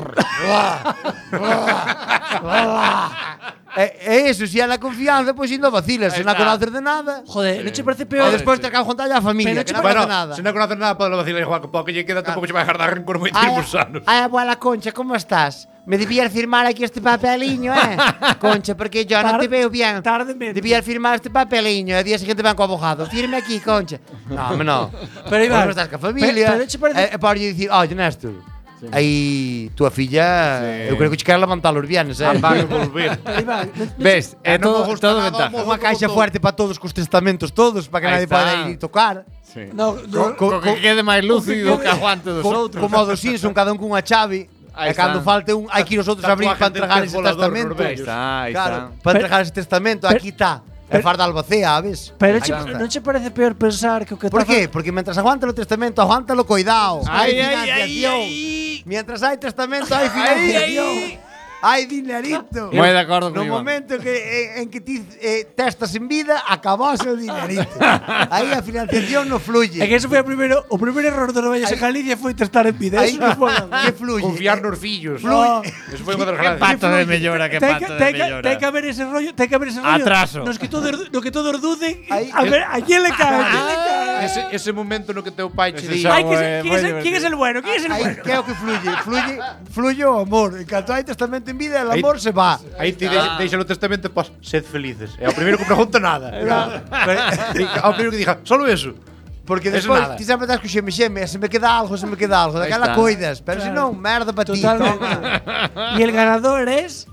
Speaker 6: E, e eso, se é na confianza, pois indo vacilas, se non
Speaker 4: Ahí está.
Speaker 6: conoces de nada.
Speaker 3: Joder, non che parece
Speaker 6: E
Speaker 3: peor?
Speaker 6: despois te cago contar a familia,
Speaker 3: Pero
Speaker 6: que
Speaker 3: che
Speaker 6: non
Speaker 3: parece-
Speaker 6: conoce
Speaker 4: bueno,
Speaker 6: nada.
Speaker 4: se non conoces nada, pode vacilar igual que pouco lle queda, tampouco che vai dejar dar rencor moi
Speaker 6: Ai,
Speaker 4: tipos anos.
Speaker 6: ai, abuela Concha, ¿cómo estás? Me debías firmar aquí este papeliño, ¿eh? Concha, porque yo no
Speaker 3: Tar-
Speaker 6: te veo bien.
Speaker 3: tardemente.
Speaker 6: Debías firmar este papeliño. El día siguiente van con abogado. Firme aquí, Concha. No, hombre, no.
Speaker 3: Pero, Iván,
Speaker 6: Vos estás con familia.
Speaker 3: pero- pero che parece-
Speaker 6: E, e para lle dicir, oye, Néstor, aí tua filla,
Speaker 5: Sí.
Speaker 6: eu creo que che quero levantar os viernes, eh?
Speaker 4: Van a volver.
Speaker 3: Pero, Iván, non- non che-
Speaker 5: Ves, é
Speaker 4: Eh, non me
Speaker 5: todo,
Speaker 4: gusta
Speaker 5: todo
Speaker 4: nada
Speaker 5: ventaja.
Speaker 4: o mozo.
Speaker 6: Unha caixa fuerte para todos cos testamentos todos, para que
Speaker 5: Aí
Speaker 6: nadie
Speaker 5: está.
Speaker 6: poda ir tocar.
Speaker 5: Sí.
Speaker 3: No, no,
Speaker 5: Co, co que quede máis lúcido que aguante dos
Speaker 6: Co-
Speaker 5: outros.
Speaker 6: Como o do Simpson, cada un cunha chave.
Speaker 5: Aí
Speaker 6: E cando
Speaker 5: está.
Speaker 6: falte un, hai que ir os outros a abrir
Speaker 4: Tatuaje
Speaker 6: para
Speaker 4: de
Speaker 6: entregar
Speaker 4: pez
Speaker 6: ese
Speaker 4: volador
Speaker 6: testamento.
Speaker 4: nos vellos.
Speaker 5: Aí está, aí
Speaker 6: Claro,
Speaker 5: está.
Speaker 6: para
Speaker 3: Pero-
Speaker 6: entregar ese testamento,
Speaker 3: pero-
Speaker 6: aquí está. É
Speaker 3: pero-
Speaker 6: far da albacea, ves?
Speaker 3: pero
Speaker 6: Aí
Speaker 3: che,
Speaker 6: está.
Speaker 3: non che parece peor pensar que o que
Speaker 6: Por
Speaker 3: está
Speaker 6: qué? Porque mientras aguanta o testamento, aguántalo cuidado.
Speaker 5: Ay, ay,
Speaker 6: Hai
Speaker 5: ay,
Speaker 6: financiación.
Speaker 5: ay.
Speaker 6: Mientras hai testamento, hai financiación. Hai dinerito.
Speaker 5: Moi de acordo
Speaker 6: No
Speaker 5: con Iván.
Speaker 6: momento que, eh, en que ti eh, testas en vida, acabase o dinerito. Aí a financiación non fluye.
Speaker 3: É que eso foi o primeiro, o primeiro error dos vellos en Galicia foi testar en vida.
Speaker 6: Aí
Speaker 3: Eso non foi.
Speaker 6: que fluye.
Speaker 4: Confiar nos fillos.
Speaker 3: No.
Speaker 4: Eso foi unha das grandes.
Speaker 5: Pato de mellora, que
Speaker 3: Ten
Speaker 5: pato
Speaker 3: que,
Speaker 5: de
Speaker 3: ten, que,
Speaker 5: mellora.
Speaker 3: ten que haber ese rollo, ten que haber ese rollo.
Speaker 5: Atraso.
Speaker 3: Nos que todos, no que todos duden.
Speaker 6: Aí-
Speaker 3: a ver, a quién le cae, a quién le cae.
Speaker 4: Ese, ese momento no que teu pai che
Speaker 5: Ese
Speaker 4: di.
Speaker 5: xa-
Speaker 3: Ay, que
Speaker 5: moi-
Speaker 3: se- ¿quién,
Speaker 5: moi
Speaker 3: es el, ¿Quién es
Speaker 5: divertido.
Speaker 3: el bueno? ¿Quién es el
Speaker 6: Aí
Speaker 3: bueno?
Speaker 6: que é o que fluye? Fluye, fluye o amor. En canto hai testamento en vida, el
Speaker 4: Aí-
Speaker 6: amor se va.
Speaker 4: Aí ti deixa, deixa o testamento, pues, sed felices. É o primeiro que pregunta nada. E ao primeiro que diga, solo eso.
Speaker 6: Porque
Speaker 4: Eso
Speaker 6: despois
Speaker 4: nada.
Speaker 6: ti sempre estás co xeme xeme, se me queda algo, se me queda algo, daquela
Speaker 5: está.
Speaker 6: coidas, pero se non, merda para ti.
Speaker 3: Totalmente.
Speaker 6: toma.
Speaker 3: Y el ganador es.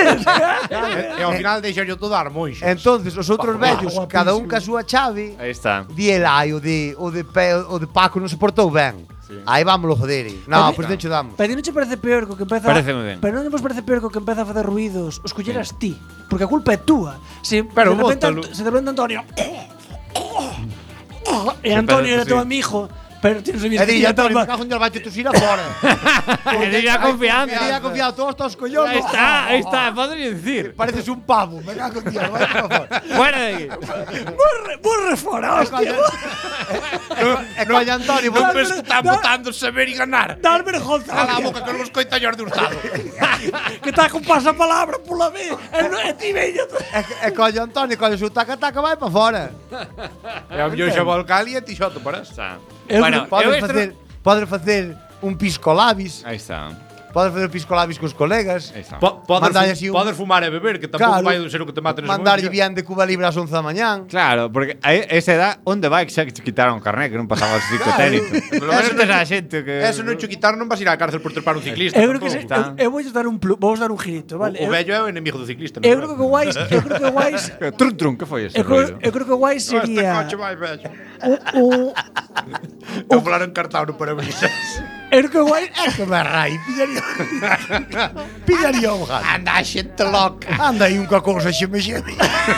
Speaker 4: E, e ao final deixa yo todo dar moixo.
Speaker 6: Entonces, os outros
Speaker 3: Guau,
Speaker 6: vellos,
Speaker 3: guapísimo.
Speaker 6: cada un ca súa chave,
Speaker 5: Aí está.
Speaker 6: di el ai, o de, o de, Pe, o de Paco non se portou ben. Aí vámoslo joder. No, pois pues non che damos.
Speaker 3: Pero non che parece peor co que empeza.
Speaker 5: Parece moi ben.
Speaker 3: Pero non vos parece peor co que empeza a facer ruidos. Os colleras ti. Porque a culpa é túa. Se
Speaker 4: Pero
Speaker 3: de repente,
Speaker 4: bótalo.
Speaker 3: se de repente Antonio. E Antonio era teu amigo. Pero ti non sabías
Speaker 6: E
Speaker 3: que
Speaker 6: diría,
Speaker 3: tiña tan
Speaker 6: Antonio, me
Speaker 3: mal.
Speaker 6: cago en Dios, vai te tusir afora.
Speaker 5: E diría confianza.
Speaker 6: E diría confianza, todos estos collón.
Speaker 5: Aí está, aí está, podría decir.
Speaker 6: Pareces un pavo, me cago en Dios, vai te afora.
Speaker 5: Fuera de aquí.
Speaker 3: Borre, borre fora, hostia.
Speaker 6: E coña Antonio,
Speaker 4: Non
Speaker 6: vos
Speaker 4: ves que está botando saber e ganar.
Speaker 3: Dar vergonza.
Speaker 4: Cala a boca que non escoita Jordi Hurtado.
Speaker 3: Que está con pasapalabra pola vez. E non é ti veño.
Speaker 6: E, e coño Antonio, coño su taca-taca vai para fora.
Speaker 4: E a mellor xa volca ali e ti xoto parás.
Speaker 3: Eu
Speaker 5: Bueno,
Speaker 6: Podes
Speaker 5: eu
Speaker 6: facer, podes facer un pisco labis,
Speaker 5: Aí está.
Speaker 6: podes facer pisco labis cos colegas.
Speaker 5: Aí está.
Speaker 4: Po poder,
Speaker 6: Mandalle
Speaker 4: fu
Speaker 6: así un-
Speaker 4: poder fumar e beber, que tampouco
Speaker 6: Claro.
Speaker 4: vai ser o que te mate nese
Speaker 6: Mandarlle
Speaker 4: momento.
Speaker 6: bien de Cuba Libre ás once da mañán.
Speaker 5: Claro, porque a esa edad, onde vai que xa que te quitaron o carné, que non pasaba o psicotécnico. Polo menos tes a xente que...
Speaker 4: Eso non cho quitar, non vas ir á cárcel por trepar un ciclista.
Speaker 3: Eu creo que se,
Speaker 4: tampouco.
Speaker 3: eu, eu vou dar un plus, vou dar un girito, vale?
Speaker 4: O
Speaker 3: Eu-
Speaker 4: vello é o enemigo do ciclista.
Speaker 3: Eu creo que o guais, eu creo que o guais,
Speaker 5: Trun trun, que foi ese
Speaker 3: eu creo,
Speaker 5: ruido?
Speaker 3: eu creo que o guais
Speaker 4: Este
Speaker 3: sería
Speaker 4: coche vai vello.
Speaker 3: o, o,
Speaker 4: Eu falar encartado no parabrisas.
Speaker 3: eu creo que o guais,
Speaker 6: É que me rai, pillaría. Pillaría un gato.
Speaker 4: Anda a xente loca.
Speaker 6: Anda aí un ca cousa, xeme xeme.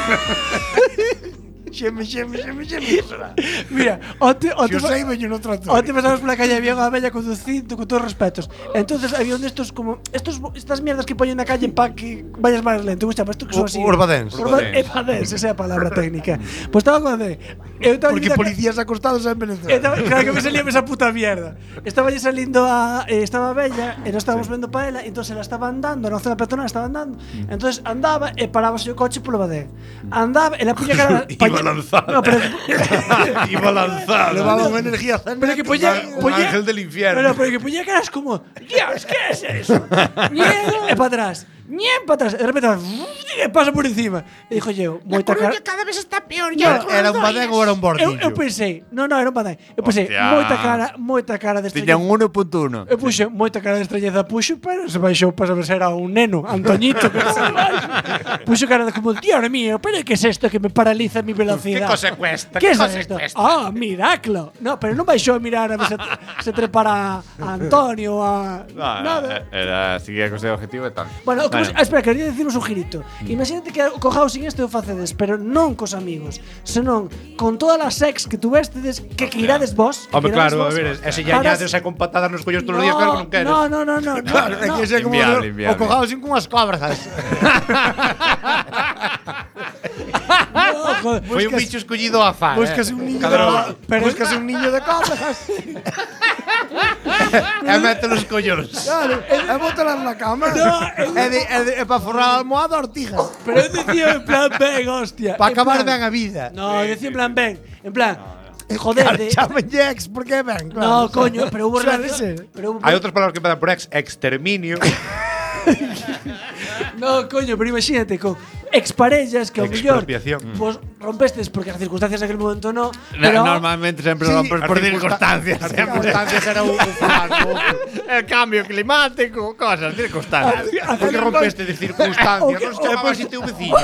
Speaker 6: Xeme xeme xeme xeme.
Speaker 3: mira, onte, onte,
Speaker 6: Se o sei, veño no trato.
Speaker 3: onte pasamos pola calle había unha bella conducindo con todos os respetos. Entonces había un destos como estos estas mierdas que poñen na calle para que vayas máis lento. Gusta, estos que son así.
Speaker 6: Urbadens.
Speaker 3: Urba- Urbadens, esa é a palabra técnica. Pois estaba con eu estaba
Speaker 6: Porque
Speaker 3: yendo a-
Speaker 6: policías acostados en Venezuela.
Speaker 3: Estaba, claro que me salía esa puta mierda. Estaba lle salindo a eh, estaba bella e nos estábamos vendo para ela, entonces ela estaba andando, na zona peatonal estaba andando. Entonces andaba e parábase o coche polo badén. Andaba e la puña cara
Speaker 4: Iba lanzada.
Speaker 3: No, pero
Speaker 4: Iba lanzado.
Speaker 6: Levaba unha energía
Speaker 3: pero que poñía
Speaker 4: Un
Speaker 3: poñía
Speaker 4: ángel del infierno.
Speaker 3: Pero, pero que poñía caras como, Dios, ¿qué es eso? Ñen, e para atrás. Ñen para atrás. E de repente e pasa por encima. E dixo eu, moita cara.
Speaker 1: Cada vez está peor.
Speaker 6: Era, era un badén ou era un
Speaker 3: Eu,
Speaker 6: bordillo?
Speaker 3: eu pensei, no, no, era un badén. Eu pensei,
Speaker 5: Hostia.
Speaker 3: moita cara, moita cara de
Speaker 5: Tiña
Speaker 3: estrella.
Speaker 5: un uno punto uno.
Speaker 3: Eu puxo moita cara de estrelleza puxo, pero se baixou para saber se era un neno, Antoñito, que se baixo. Puxo cara de como, Dios mío, pero que es esto que me paraliza mi velocidad?
Speaker 4: Que cosa cuesta?
Speaker 3: ¿Qué
Speaker 4: Que
Speaker 3: es
Speaker 4: cosa
Speaker 3: esto?
Speaker 4: cuesta?
Speaker 3: Ah, miraclo. No, pero non baixou a mirar a ver se, se trepara a Antonio, a nada.
Speaker 5: Era seguir con ese objetivo e tal.
Speaker 3: Bueno, bueno.
Speaker 5: Bueno.
Speaker 3: Ah, espera, quería dicirnos un girito. Imagínate que co housing este o facedes, pero non cos amigos, senón con todas as ex que tuvestedes que que irades vos. que
Speaker 4: Hombre,
Speaker 3: irades
Speaker 4: claro, a
Speaker 3: vos,
Speaker 4: ver, ese
Speaker 3: para-
Speaker 4: yañades e con patadas nos collos todos os días, claro que non queres.
Speaker 3: No, no, no, no, no,
Speaker 6: Claro, é
Speaker 3: no.
Speaker 6: que ese é como
Speaker 5: Inviable,
Speaker 6: o-
Speaker 5: inviable.
Speaker 6: o cojado sin cunhas cobras.
Speaker 3: No, joder.
Speaker 4: Foi un bicho escollido ao azar.
Speaker 6: Buscas
Speaker 4: eh.
Speaker 6: un niño de
Speaker 4: Cada
Speaker 6: cobras.
Speaker 4: un.
Speaker 3: Pero-
Speaker 6: Buscas un niño de cobras.
Speaker 4: E mete nos collóns.
Speaker 6: Claro, e bótalas na cama.
Speaker 3: No,
Speaker 6: É de, é de, é para forrar a almohada ortigas.
Speaker 3: Pero eu dicía en plan ben, hostia.
Speaker 6: Para
Speaker 3: en
Speaker 6: acabar
Speaker 3: plan-
Speaker 6: ben a vida.
Speaker 3: No, eu dicía en plan ben, en plan joder,
Speaker 6: Claro,
Speaker 3: de,
Speaker 6: chamen ex, porque é ben, claro.
Speaker 3: no, coño, pero hubo
Speaker 6: Suele
Speaker 3: relación-
Speaker 6: ser.
Speaker 3: pero hubo
Speaker 4: Hai outras palabras que empezan por ex, exterminio.
Speaker 3: No, coño, pero imagínate con exparellas que ao mellor
Speaker 4: Expropiación.
Speaker 3: vos rompestes porque as circunstancias en aquel momento no,
Speaker 5: No,
Speaker 3: pero
Speaker 5: normalmente sempre
Speaker 6: Sí,
Speaker 5: rompes por
Speaker 4: as
Speaker 5: circunstancias.
Speaker 4: As circunstancias era un fulano.
Speaker 5: El cambio climático, cosas, circunstancias.
Speaker 4: Por que rompeste de circunstancias? Non se chamaba así teu veciño.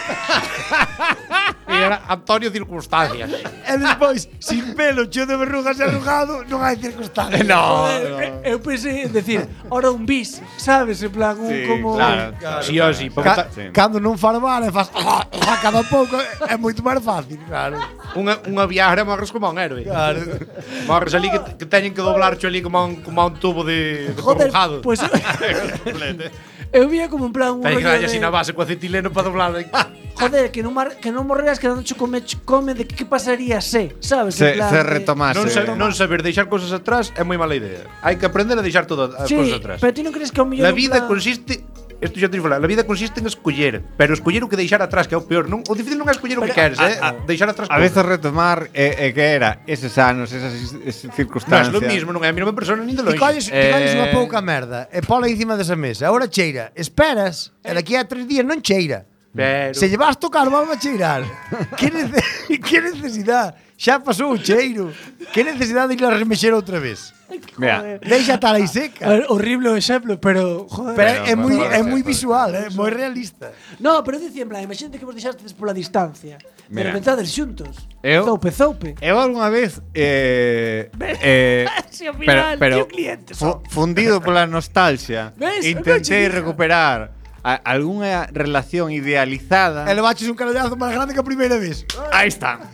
Speaker 4: E era Antonio Circunstancias.
Speaker 6: E despois, sin pelo, cheo de verrugas e arrugado, non hai circunstancias.
Speaker 5: No,
Speaker 3: Joder, eu pensei en decir, ahora un bis, sabes, en plan un
Speaker 5: Sí,
Speaker 3: como
Speaker 5: claro.
Speaker 4: Si o si,
Speaker 6: Ca
Speaker 5: Sí.
Speaker 6: Cando non farbar e faz a cada pouco é moito máis fácil, claro.
Speaker 4: unha, unha viagra morres como un héroe.
Speaker 6: Claro.
Speaker 4: Morres ali que, que teñen que doblar ali como un, como un tubo de, de
Speaker 3: Joder,
Speaker 4: corrujado.
Speaker 3: pues eu vía como en plan un
Speaker 4: Ten que
Speaker 3: rollo
Speaker 4: darlle así na
Speaker 3: de,
Speaker 4: base co acetileno para doblar.
Speaker 3: joder, que non mar, que non morreras que non che come come de que, que pasaría se, sabes,
Speaker 5: Se,
Speaker 3: en plan
Speaker 5: se
Speaker 3: de-
Speaker 5: retomase.
Speaker 4: Non, sa, non saber deixar cosas atrás é moi mala idea. Hai que aprender a deixar todas as
Speaker 3: Sí,
Speaker 4: cosas atrás.
Speaker 3: pero ti non crees que ao mellor
Speaker 4: La
Speaker 3: en
Speaker 4: vida
Speaker 3: plan-
Speaker 4: consiste Isto xa te falar, a vida consiste en escoller, pero escoller o que deixar atrás, que é o peor. Non, o difícil non é escoller o que
Speaker 3: Pero,
Speaker 4: queres, eh?
Speaker 5: a-
Speaker 4: deixar atrás
Speaker 5: A veces retomar e, e que era eses anos, esas
Speaker 4: non é
Speaker 5: circunstancias.
Speaker 4: lo mismo, non é a mesma persona nin de
Speaker 6: Ti
Speaker 4: longe.
Speaker 6: colles, ti colles
Speaker 5: Eh,
Speaker 6: unha pouca merda e pola encima desa mesa. Agora cheira. Esperas e daqui a tres días non cheira.
Speaker 4: Pero
Speaker 6: Se llevas tocar, vamos a cheirar. que, nece que necesidade? Xa pasou o cheiro. Que necesidade de ir a remexer outra vez?
Speaker 5: Mira,
Speaker 6: Deixa estar aí
Speaker 3: A
Speaker 6: seca.
Speaker 3: ver, horrible o exemplo, pero joder.
Speaker 6: Pero
Speaker 5: Pero,
Speaker 6: é moi
Speaker 5: pero,
Speaker 6: é
Speaker 5: pero,
Speaker 6: moi
Speaker 5: pero,
Speaker 6: visual, é moi realista.
Speaker 3: No, pero dicía en plan, imagínate que vos deixastes pola distancia.
Speaker 5: Mira.
Speaker 3: Pero pensades xuntos.
Speaker 5: Eu-
Speaker 3: Zoupe, zoupe.
Speaker 5: eu algunha vez eh, eh,
Speaker 3: Si ao final,
Speaker 5: pero, pero
Speaker 3: tío cliente
Speaker 5: fu- fundido pola nostalgia,
Speaker 3: ¿Ves?
Speaker 5: intentei
Speaker 3: Noche
Speaker 5: recuperar a, algunha relación idealizada.
Speaker 6: E levaches un carallazo máis grande que a primeira vez.
Speaker 5: Aí está.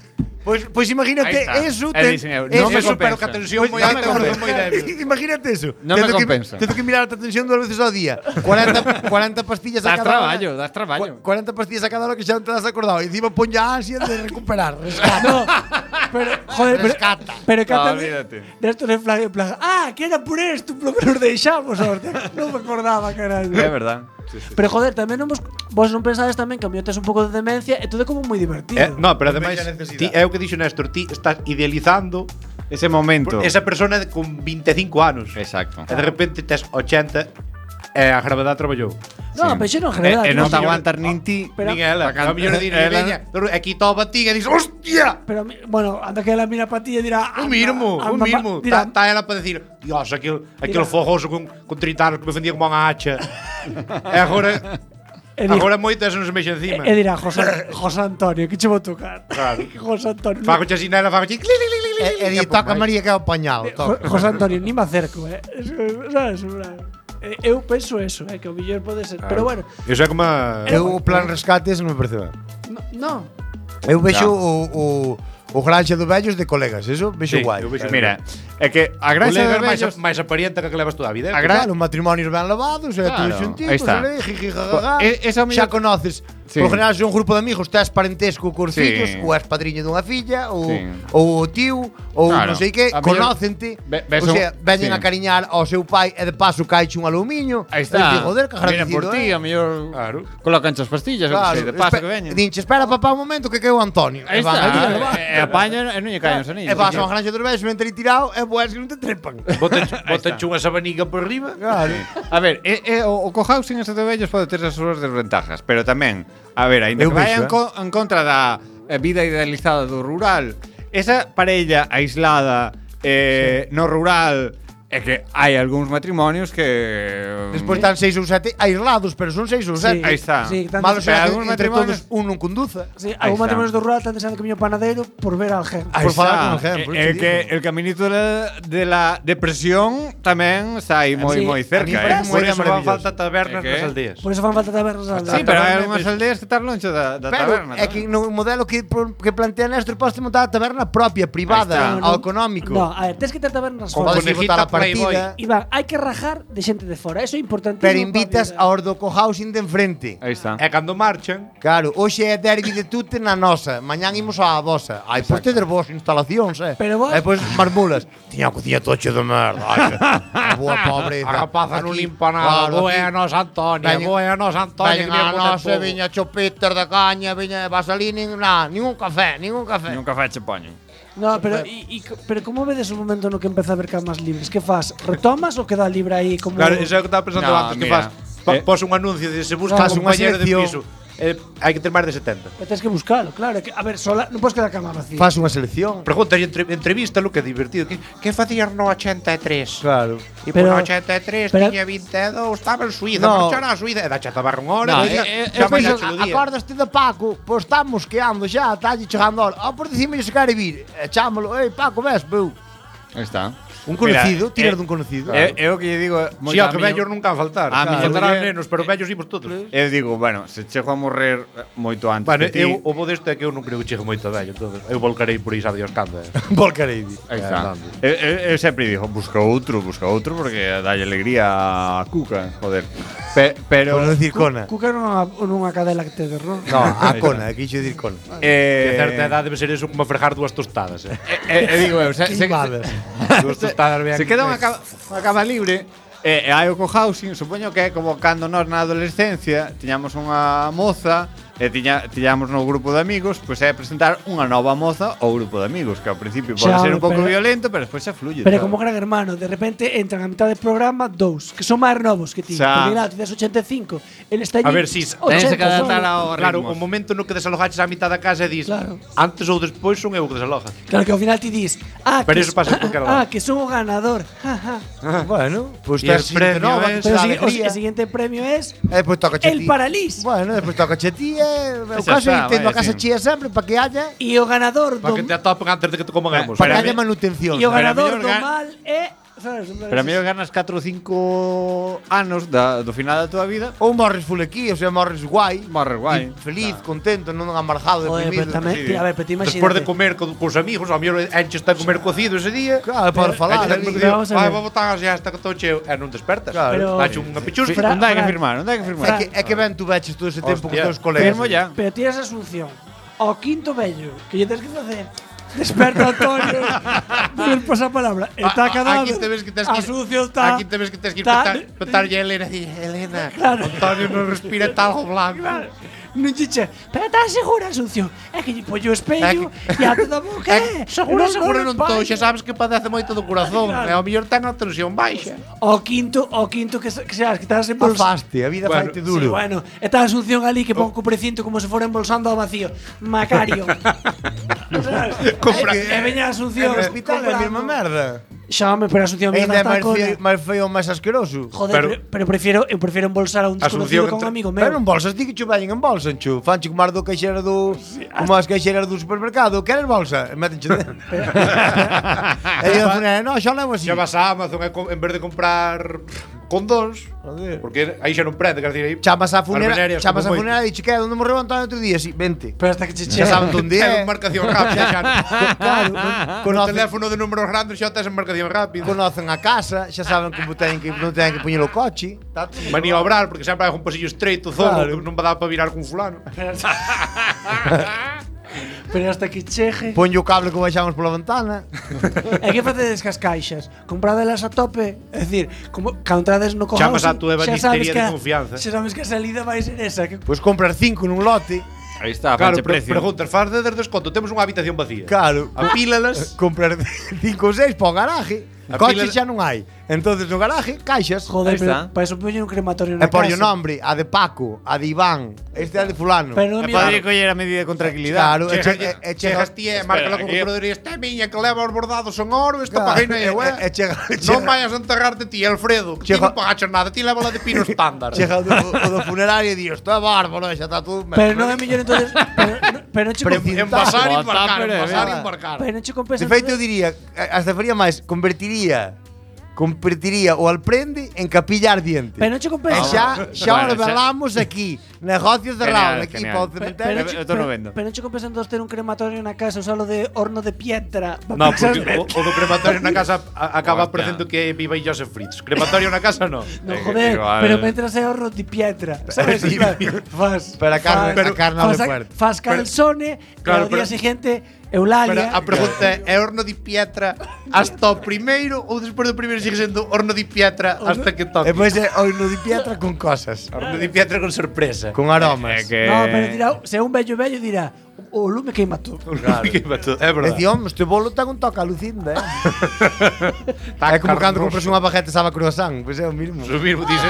Speaker 6: Pois pois imagínate eso,
Speaker 5: E dixen eu, non me
Speaker 4: Eso, pero
Speaker 5: compensa.
Speaker 4: que a tensión moi
Speaker 5: Non me
Speaker 4: alta,
Speaker 5: compensa.
Speaker 4: moi débil.
Speaker 6: Imagínate eso.
Speaker 5: Non me
Speaker 6: Tendo que-
Speaker 5: compensa.
Speaker 6: Tendo que mirar a tensión dúas veces ao día. cuarenta, cuarenta pastillas a
Speaker 5: Das
Speaker 6: cada
Speaker 5: traballo,
Speaker 6: hora.
Speaker 5: das traballo.
Speaker 6: Cu- cuarenta pastillas a cada hora que xa non te das acordado. E encima pon ya ansia de recuperar. Rescata.
Speaker 3: No, pero, joder, pero,
Speaker 6: Rescata.
Speaker 3: pero que
Speaker 5: No,
Speaker 3: ata-
Speaker 5: olvídate.
Speaker 3: de esto en plan, en plan, ah, que era por esto, por lo que nos deixamos, hostia. Non me acordaba, caralho.
Speaker 5: É verdad. Sí, sí.
Speaker 3: Pero joder, tamén non vos, vos non pensades tamén que a mí tes un pouco de demencia e todo é como moi divertido.
Speaker 4: Eh, no, pero ademais,
Speaker 6: Bella necesidade.
Speaker 4: ti, é o que dixo Néstor, ti estás idealizando
Speaker 5: Ese momento.
Speaker 4: esa persona de- con veinticinco anos.
Speaker 5: Exacto.
Speaker 4: E de repente tes ochenta e a gravedade traballou.
Speaker 3: No, pero xa non é verdade.
Speaker 5: E, e non te
Speaker 3: Pero-
Speaker 5: aguantar nin ti.
Speaker 3: Pero-
Speaker 4: Nin ela.
Speaker 5: Bacán.
Speaker 4: A mellor di,
Speaker 5: Ela-
Speaker 4: veña, aquí todo batiga e dis, hostia!
Speaker 3: Pero, a mí- bueno, anda que ela mira para ti e dirá...
Speaker 4: O mismo,
Speaker 3: anda-
Speaker 4: o
Speaker 3: anda-
Speaker 4: mismo.
Speaker 3: Dirá,
Speaker 4: Está ela para decir, Dios, aquel, aquel
Speaker 3: Mira.
Speaker 4: fogoso con, con trinta anos que me fendía como unha hacha. E agora,
Speaker 3: e dirá,
Speaker 4: agora moito eso non se mexe encima.
Speaker 3: e dirá José, José Antonio, que che vou tocar?
Speaker 4: Claro.
Speaker 3: José Antonio.
Speaker 4: Fago che así nela, fago che...
Speaker 6: E, e di, toca María que é o pañal.
Speaker 3: Jo-
Speaker 6: Toca.
Speaker 3: José Antonio, ni me acerco, eh. Eso- ¿Sabes? En plan, eh, Eu penso eso, eh, que o millor pode ser. Pero bueno,
Speaker 4: Eso é como a...
Speaker 6: Eu o plan rescate ese non me parece ben.
Speaker 3: no, no.
Speaker 6: Eu vexo o, o, o granxa do vellos de colegas, eso vexo
Speaker 4: Sí,
Speaker 6: guai.
Speaker 4: eu vexo-
Speaker 5: Mira, é que a gracia
Speaker 4: Colegas
Speaker 5: de
Speaker 4: máis,
Speaker 5: vellos…
Speaker 4: máis aparienta que a que levas toda a vida.
Speaker 5: A gra-
Speaker 6: Claro, matrimonios ben lavados, e
Speaker 5: Claro,
Speaker 6: todos xuntitos,
Speaker 5: aí está.
Speaker 6: ali, jiji, jajaja.
Speaker 5: E- esa
Speaker 6: Xa
Speaker 5: mellor-
Speaker 6: conoces.
Speaker 5: Sí.
Speaker 6: Por general, se un grupo de amigos, tes parentesco cos
Speaker 5: Sí.
Speaker 6: fillos, ou és padriño dunha filla, ou,
Speaker 5: Sí.
Speaker 6: ou o tío, ou
Speaker 5: Claro.
Speaker 6: non sei que,
Speaker 5: A mellor-
Speaker 6: conócente.
Speaker 5: Ve- ves
Speaker 6: O sea,
Speaker 5: un-
Speaker 6: veñen
Speaker 5: sí.
Speaker 6: a cariñar ao seu pai e de paso caiche un alumiño.
Speaker 5: Aí está.
Speaker 6: E digo, joder, que
Speaker 5: Vienen por
Speaker 6: agradecido,
Speaker 5: ti,
Speaker 6: eh.
Speaker 5: a mellor
Speaker 4: Claro.
Speaker 5: colocan as pastillas, claro,
Speaker 6: Claro,
Speaker 5: sei, de paso
Speaker 6: espe-
Speaker 5: que veñen.
Speaker 6: Dinche, espera papá un momento que queo Antonio.
Speaker 5: Aí
Speaker 6: E van
Speaker 5: está.
Speaker 6: ali, e van.
Speaker 5: E apañan e non lle caen os anillos.
Speaker 6: E vas ao granxa dos vellos, vente ali tirado, e pues que non te trepan.
Speaker 4: Botan
Speaker 5: Aí está.
Speaker 4: unha sabanica por riba.
Speaker 6: Claro.
Speaker 5: A ver, e, e, o, o cohousing ese de vellos pode ter as súas desventajas, pero tamén, a ver, ainda
Speaker 6: Eu
Speaker 5: que
Speaker 6: vexo,
Speaker 5: vayan
Speaker 6: eh.
Speaker 5: co, en contra da eh, vida idealizada do rural, esa parella aislada eh, no rural, é que hai algúns matrimonios que…
Speaker 6: Despois están seis ou sete aislados, pero son seis ou sete.
Speaker 5: Aí está.
Speaker 3: Sí, tanto-
Speaker 6: Malo
Speaker 5: Pero
Speaker 6: será que
Speaker 5: algúns
Speaker 6: entre
Speaker 5: matrimonios-
Speaker 6: todos un non conduza.
Speaker 3: Sí,
Speaker 5: Ahí
Speaker 3: algún
Speaker 5: está.
Speaker 3: matrimonio do rural están deseando que mi panadero por ver al gen.
Speaker 6: Ahí
Speaker 5: Por
Speaker 6: está,
Speaker 5: falar
Speaker 6: con
Speaker 5: con
Speaker 6: ejemplo,
Speaker 5: é
Speaker 6: sí,
Speaker 5: que
Speaker 6: digo.
Speaker 5: el caminito de la, de la depresión tamén está aí moi
Speaker 3: Sí,
Speaker 5: moi
Speaker 6: a mí
Speaker 5: cerca,
Speaker 6: parece
Speaker 5: eh.
Speaker 6: moi
Speaker 4: Por eso van
Speaker 6: maravilloso.
Speaker 4: falta tabernas
Speaker 5: É que-
Speaker 4: nas aldeas.
Speaker 3: Por eso fan falta tabernas al
Speaker 5: Sí,
Speaker 3: lado.
Speaker 5: pero hai
Speaker 4: taberna,
Speaker 5: algunhas
Speaker 4: pues-
Speaker 5: aldeas que están longe da, da
Speaker 6: Pero
Speaker 5: taberna.
Speaker 6: é que no modelo que, pro- que plantea Néstor podes montar a taberna propia, privada,
Speaker 5: Ahí
Speaker 3: está.
Speaker 6: ao económico.
Speaker 3: No, a ver, tens que ter tabernas
Speaker 4: Con
Speaker 3: fora.
Speaker 6: Podes ir
Speaker 4: conejita
Speaker 6: votar a
Speaker 4: Playboy.
Speaker 6: partida,
Speaker 3: Iván, hai que rajar de xente de fora. Eso é importante.
Speaker 6: pero invitas aos do cohousing de enfrente.
Speaker 5: Aí está.
Speaker 4: E cando marchan,
Speaker 6: Claro, hoxe é derbi de tute na nosa, mañán imos á vosa. Ai, pois tedes vos instalacións, eh.
Speaker 3: Pero vos-
Speaker 6: E pois marmulas. Tiña a cociña toche de merda. Ai, a boa pobreza.
Speaker 4: a rapaza non
Speaker 6: Aquí,
Speaker 4: limpa nada.
Speaker 6: claro,
Speaker 4: Boa
Speaker 6: aquí
Speaker 4: a nos Antonia,
Speaker 6: veñen-
Speaker 4: boa a nos Antonia.
Speaker 6: Veñen
Speaker 4: que
Speaker 6: a
Speaker 4: viña
Speaker 6: nosa, viña chopiter de caña, viña vaselina, na, ningún café, ningún café.
Speaker 5: Nunca café che poñen.
Speaker 3: No, pero y, y, pero como vedes o momento no que empeza a haber camas libres? Que faz? Retomas ou queda libre aí como
Speaker 4: Claro, eso é o que estaba pensando
Speaker 5: No,
Speaker 4: antes que
Speaker 5: mira,
Speaker 4: faz. Pa,
Speaker 5: eh,
Speaker 4: pos un anuncio de se busca
Speaker 6: Faz
Speaker 4: un
Speaker 6: unha
Speaker 4: compañero de
Speaker 6: selección.
Speaker 4: piso. Eh, hai que ter máis de setenta.
Speaker 3: Pero tens que buscalo, claro, é que, a ver, sola non podes quedar cama vacía.
Speaker 6: Faz unha selección.
Speaker 4: Pregunta entre, entrevista lo que é divertido. Que, que facías no ochenta e tres?
Speaker 6: Claro.
Speaker 4: E
Speaker 3: Pero-
Speaker 4: por no ochenta e tres
Speaker 3: pero-
Speaker 4: tiña vinte e dous, estaba en Suiza,
Speaker 6: No.
Speaker 4: marchara a Suiza, e dache a tabarra unha hora,
Speaker 5: No,
Speaker 4: e xa,
Speaker 5: eh, eh,
Speaker 4: xa
Speaker 6: Despois,
Speaker 4: mañá che lo día.
Speaker 6: acordaste de Paco, pois estamos queando xa, talle chegando a hora. Ah, por dicime se quere vir. E chámolo, ei, Paco, ves, beu.
Speaker 5: Aí está.
Speaker 6: Un conocido,
Speaker 5: Mira,
Speaker 6: tirar
Speaker 5: eh,
Speaker 6: dun conocido.
Speaker 5: É, é o que lle digo
Speaker 4: Si, ao que vellos nunca van faltar.
Speaker 5: A miña
Speaker 4: Faltarán
Speaker 5: muller-
Speaker 4: nenos, pero vellos imos todos.
Speaker 5: Eu digo, bueno, se chego a morrer eh, moito antes
Speaker 4: Bueno,
Speaker 5: que ti,
Speaker 4: eu, o bo desto é que eu non creo que chegue moito a vello, entonces eu volcarei por aí, sabe Dios cando. eh.
Speaker 6: Volcarei.
Speaker 5: aí
Speaker 4: Eh,
Speaker 5: está.
Speaker 4: non.
Speaker 5: Eu, eu, eu sempre digo, busca outro, busca outro porque dalle alegría a Cuca, joder. Pe, pero
Speaker 6: Por non dicir cona.
Speaker 3: Cuca nunha, nunha cadela que tedes, non?
Speaker 6: No, a cona, aquí xo dicir cona.
Speaker 4: Que
Speaker 5: eh,
Speaker 4: a certa edad debe ser eso como fregar dúas tostadas, eh.
Speaker 5: eh, eh, digo eu, se, se, se,
Speaker 6: Queimadas.
Speaker 4: Dúas tostadas ben.
Speaker 5: se queda unha cama, unha cama libre e, e hai o cohousing, supoño que é como cando nós na adolescencia tiñamos unha moza e tiña, tiñamos no grupo de amigos, pois é presentar unha nova moza ao grupo de amigos, que ao principio pode
Speaker 3: Xa,
Speaker 5: ser un pouco
Speaker 3: pero-
Speaker 5: violento, pero despois xa fluye.
Speaker 3: Pero
Speaker 5: todo.
Speaker 3: como Gran Hermano, de repente entran a mitad del programa dous, que son máis novos que ti.
Speaker 5: Xa.
Speaker 3: Porque claro, ti tes ochenta e cinco, eles teñen
Speaker 4: A ver, si-
Speaker 5: Tense que adaptar ao
Speaker 4: Claro,
Speaker 5: ritmos.
Speaker 4: o momento no que desalojaches a mitad da casa e dis,
Speaker 3: Claro.
Speaker 4: antes ou despois son eu que desaloja.
Speaker 3: Claro que ao final ti dis, ah,
Speaker 4: Pero
Speaker 3: que
Speaker 4: eso pasa en cualquier lado.
Speaker 3: Ah, que son o ganador. Ja, ja.
Speaker 6: Bueno, pois
Speaker 4: E
Speaker 6: tes
Speaker 4: el
Speaker 6: xente
Speaker 4: premio
Speaker 6: nova,
Speaker 4: es-
Speaker 6: que te
Speaker 3: Pero o,
Speaker 6: dá
Speaker 3: sigui- o,
Speaker 6: alegría.
Speaker 3: el siguiente premio es
Speaker 6: E depois toca che
Speaker 3: el
Speaker 6: ti.
Speaker 3: Paralís.
Speaker 6: Bueno, despois toca che ti e o
Speaker 5: Xa
Speaker 6: caso é
Speaker 5: está,
Speaker 6: tendo a
Speaker 5: vai,
Speaker 6: casa
Speaker 5: sí.
Speaker 6: chea sempre para que haya
Speaker 3: E o ganador
Speaker 4: Para
Speaker 3: do
Speaker 4: que te atopen antes de que te coman
Speaker 5: Eh,
Speaker 4: emos.
Speaker 6: para que
Speaker 5: Pero a
Speaker 6: haya
Speaker 5: mí-
Speaker 6: manutención.
Speaker 3: E o
Speaker 5: Pero a
Speaker 3: ganador
Speaker 5: mellor
Speaker 3: do
Speaker 5: gan-
Speaker 3: mal é sabes?
Speaker 5: Pero a mí ganas catro ou cinco anos da, do final da tua vida.
Speaker 6: Ou morres full aquí, o sea, morres guai.
Speaker 5: Morres guai.
Speaker 6: E feliz, contento, non amargado,
Speaker 3: Joder,
Speaker 6: deprimido.
Speaker 3: pero tamén,
Speaker 4: Sí.
Speaker 3: a ver, pero te imagínate.
Speaker 4: Despois de comer co, cos amigos, ao mellor enches de comer cocido ese día.
Speaker 6: Claro, para falar.
Speaker 4: Enches de
Speaker 6: ali.
Speaker 4: comer cocido,
Speaker 3: vamos a
Speaker 4: vai,
Speaker 3: ver.
Speaker 4: vou botar a siesta que estou cheo. E non despertas.
Speaker 6: Claro.
Speaker 3: Pero-
Speaker 4: Dache unha pichusca.
Speaker 3: Fra-
Speaker 5: Non dai que
Speaker 3: Fra-
Speaker 5: firmar, non dai que
Speaker 6: É
Speaker 5: firmar.
Speaker 6: que, é que ben tú veches todo ese tempo
Speaker 4: Hostia.
Speaker 6: con teus colegas.
Speaker 5: Firmo ya.
Speaker 3: Pero tienes a Asunción ao quinto vello que lle tens que facer. Desperta Antonio. Non pasa a palabra. Está
Speaker 4: A- a-
Speaker 3: cadado.
Speaker 4: Aquí te ves que tes que
Speaker 3: Asunción está.
Speaker 4: Aquí te ves que tes que ir
Speaker 3: está-
Speaker 4: petar, petarlle a Elena e dicir, Elena,
Speaker 3: Claro.
Speaker 4: Antonio non respira talgo blanco.
Speaker 3: Non chiche, pero estás segura, Asunción? É que lle poño o espello e a toda boca.
Speaker 4: É que seguro, seguro non
Speaker 3: vai.
Speaker 4: estou, xa sabes que padece moito do corazón, e ao mellor ten a tensión baixa.
Speaker 3: Ao quinto, ao quinto que, que sabes que estás en bolsa.
Speaker 6: Afaste, a vida
Speaker 4: Bueno,
Speaker 6: faite
Speaker 3: Sí,
Speaker 6: duro.
Speaker 3: bueno, está a Asunción ali que pon co precinto como se fora embolsando ao vacío. Macario. ¿Sabes?
Speaker 4: Compra-
Speaker 3: E, e veña a Asunción.
Speaker 6: No hospital é a mesma merda.
Speaker 3: Xame, pero a Asunción
Speaker 6: Ainda é
Speaker 3: está
Speaker 6: máis
Speaker 3: con.
Speaker 6: feo, máis feo, máis asqueroso.
Speaker 3: Joder,
Speaker 4: Pero-
Speaker 3: pero, pero prefiero, eu prefiero embolsar a un desconocido
Speaker 4: Asunción
Speaker 3: con un
Speaker 4: entre-
Speaker 3: amigo
Speaker 6: Pero
Speaker 3: meu.
Speaker 6: non bolsas, ti que che veñen en bolsa, enchu. Fanche como as do caixeiro do... Como as caixeiras do supermercado. Queres bolsa? Métenche dentro. E eu funera, no, xa levo así.
Speaker 4: Xa vas a Amazon e co- en vez de comprar condóns,
Speaker 6: Joder.
Speaker 4: porque aí xa non prende, quer dizer, aí
Speaker 6: Chamas a funera,
Speaker 4: as venerias
Speaker 6: chamas a
Speaker 4: como
Speaker 6: funera e che queda onde morreu Antonio outro día, si, vente.
Speaker 3: Pero hasta que che
Speaker 6: Xa
Speaker 3: chega.
Speaker 6: saben onde é.
Speaker 4: Ten marcación rápida xa.
Speaker 6: Claro,
Speaker 4: Con o
Speaker 6: conocen,
Speaker 4: teléfono de números grandes xa tes en marcación rápida.
Speaker 6: conocen a casa, xa saben como teñen que non teñen que poñer o coche. Tá todo.
Speaker 4: Maniobrar, porque sempre hai un pasillo estreito, zorro,
Speaker 6: Claro.
Speaker 4: que non va dar para virar con fulano.
Speaker 3: Pero hasta que chegue.
Speaker 6: Ponlle o cable que baixamos pola ventana.
Speaker 3: E que facedes cas caixas? Compradelas a tope? É dicir, como cando entrades no cohouse,
Speaker 4: Chamas a túa
Speaker 3: xa sabes
Speaker 4: ebanistería
Speaker 3: que
Speaker 4: de
Speaker 3: a-
Speaker 4: confianza.
Speaker 3: Xa sabes que a salida vai ser esa. Que
Speaker 6: Pois comprar cinco nun lote.
Speaker 5: Aí está,
Speaker 4: Claro,
Speaker 5: fanche
Speaker 4: pre
Speaker 5: precio.
Speaker 4: preguntas, faz de desconto, temos unha habitación vacía.
Speaker 6: Claro.
Speaker 4: Apílalas.
Speaker 6: Comprar cinco ou seis para o garaje.
Speaker 4: A
Speaker 6: Coche
Speaker 4: pila-
Speaker 6: xa non hai. Entonces no garaje, caixas.
Speaker 3: Joder,
Speaker 5: Aí
Speaker 3: pero
Speaker 5: está.
Speaker 3: para eso poñen un crematorio
Speaker 6: E
Speaker 3: na
Speaker 6: por
Speaker 3: casa.
Speaker 6: o nombre, a de Paco, a de Iván, este é de fulano.
Speaker 3: Pero non
Speaker 5: E
Speaker 3: me
Speaker 5: podría coller a medida con tranquilidade.
Speaker 6: Claro, e
Speaker 4: Chega,
Speaker 6: che- e- e
Speaker 4: chegas
Speaker 6: chega-
Speaker 4: ti e marca la
Speaker 5: Espera,
Speaker 4: computadora e esta é miña que leva os bordados son oro, esta
Speaker 6: Claro,
Speaker 4: página é
Speaker 6: e-
Speaker 4: web.
Speaker 6: e chega-
Speaker 4: Non
Speaker 6: chega-
Speaker 4: vayas a enterrarte ti, Alfredo, que ti
Speaker 6: Chega-
Speaker 4: non pagaches nada, ti leva la de pino estándar.
Speaker 6: Chega o do, o do funerario e di, isto é bárbaro, xa está todo.
Speaker 3: Pero non é mellor entonces, pero, pero non che
Speaker 6: Pero
Speaker 3: compensa.
Speaker 4: Envasar e
Speaker 5: Bota,
Speaker 4: embarcar,
Speaker 5: pero,
Speaker 4: envasar e
Speaker 6: mira.
Speaker 4: embarcar.
Speaker 3: Pero non che compensa.
Speaker 6: De feito, eu
Speaker 3: entonces-
Speaker 6: diría, hasta faría máis, convertiría convertiría o alprende en capilla ardiente.
Speaker 3: Pero non che
Speaker 6: E
Speaker 3: compensa.
Speaker 6: xa, xa
Speaker 5: Bueno,
Speaker 6: o revelamos aquí. Negocio cerrado,
Speaker 5: Genial,
Speaker 6: aquí
Speaker 5: genial.
Speaker 6: para o
Speaker 3: Pero,
Speaker 6: cementerio.
Speaker 3: pero,
Speaker 5: Eu-
Speaker 3: che-
Speaker 5: eu tô no
Speaker 3: pero-
Speaker 5: vendo.
Speaker 3: pero non che compensa entonces ter un crematorio na casa, usalo de horno de piedra.
Speaker 4: No, porque o, o do crematorio na casa a- acaba
Speaker 5: Hostia.
Speaker 4: parecendo que viva Joseph Fritz. Crematorio na casa no.
Speaker 3: No,
Speaker 5: Eh,
Speaker 3: joder,
Speaker 5: igual.
Speaker 3: pero mentras é horno de piedra. Sabes?
Speaker 6: Sí,
Speaker 3: En plan, fas,
Speaker 6: Pero a carne-
Speaker 3: fas-
Speaker 6: a carne
Speaker 3: fas,
Speaker 6: ale fuerte.
Speaker 3: Fas calzone,
Speaker 4: Claro,
Speaker 3: e ao día
Speaker 4: pero-
Speaker 3: siguiente
Speaker 4: Pero
Speaker 3: Eulalia.
Speaker 4: a pregunta é, é horno de pietra hasta o primeiro ou despois do primeiro sigue sendo horno de pietra hasta que
Speaker 6: E
Speaker 4: toque?
Speaker 6: pois é horno de piedra con cosas.
Speaker 4: Horno de pietra con sorpresa.
Speaker 6: Con aromas.
Speaker 5: É que
Speaker 3: No, pero dirá, se é un vello vello dirá, o lume queima todo.
Speaker 4: Claro. É
Speaker 6: E
Speaker 4: verdade.
Speaker 6: di, home, este bolo ten un toque a Lucinda, eh?
Speaker 4: Tá
Speaker 6: É como cando
Speaker 4: carnoso.
Speaker 6: compras unha baguette sabe croissant, pois é o mismo.
Speaker 4: O mismo dice,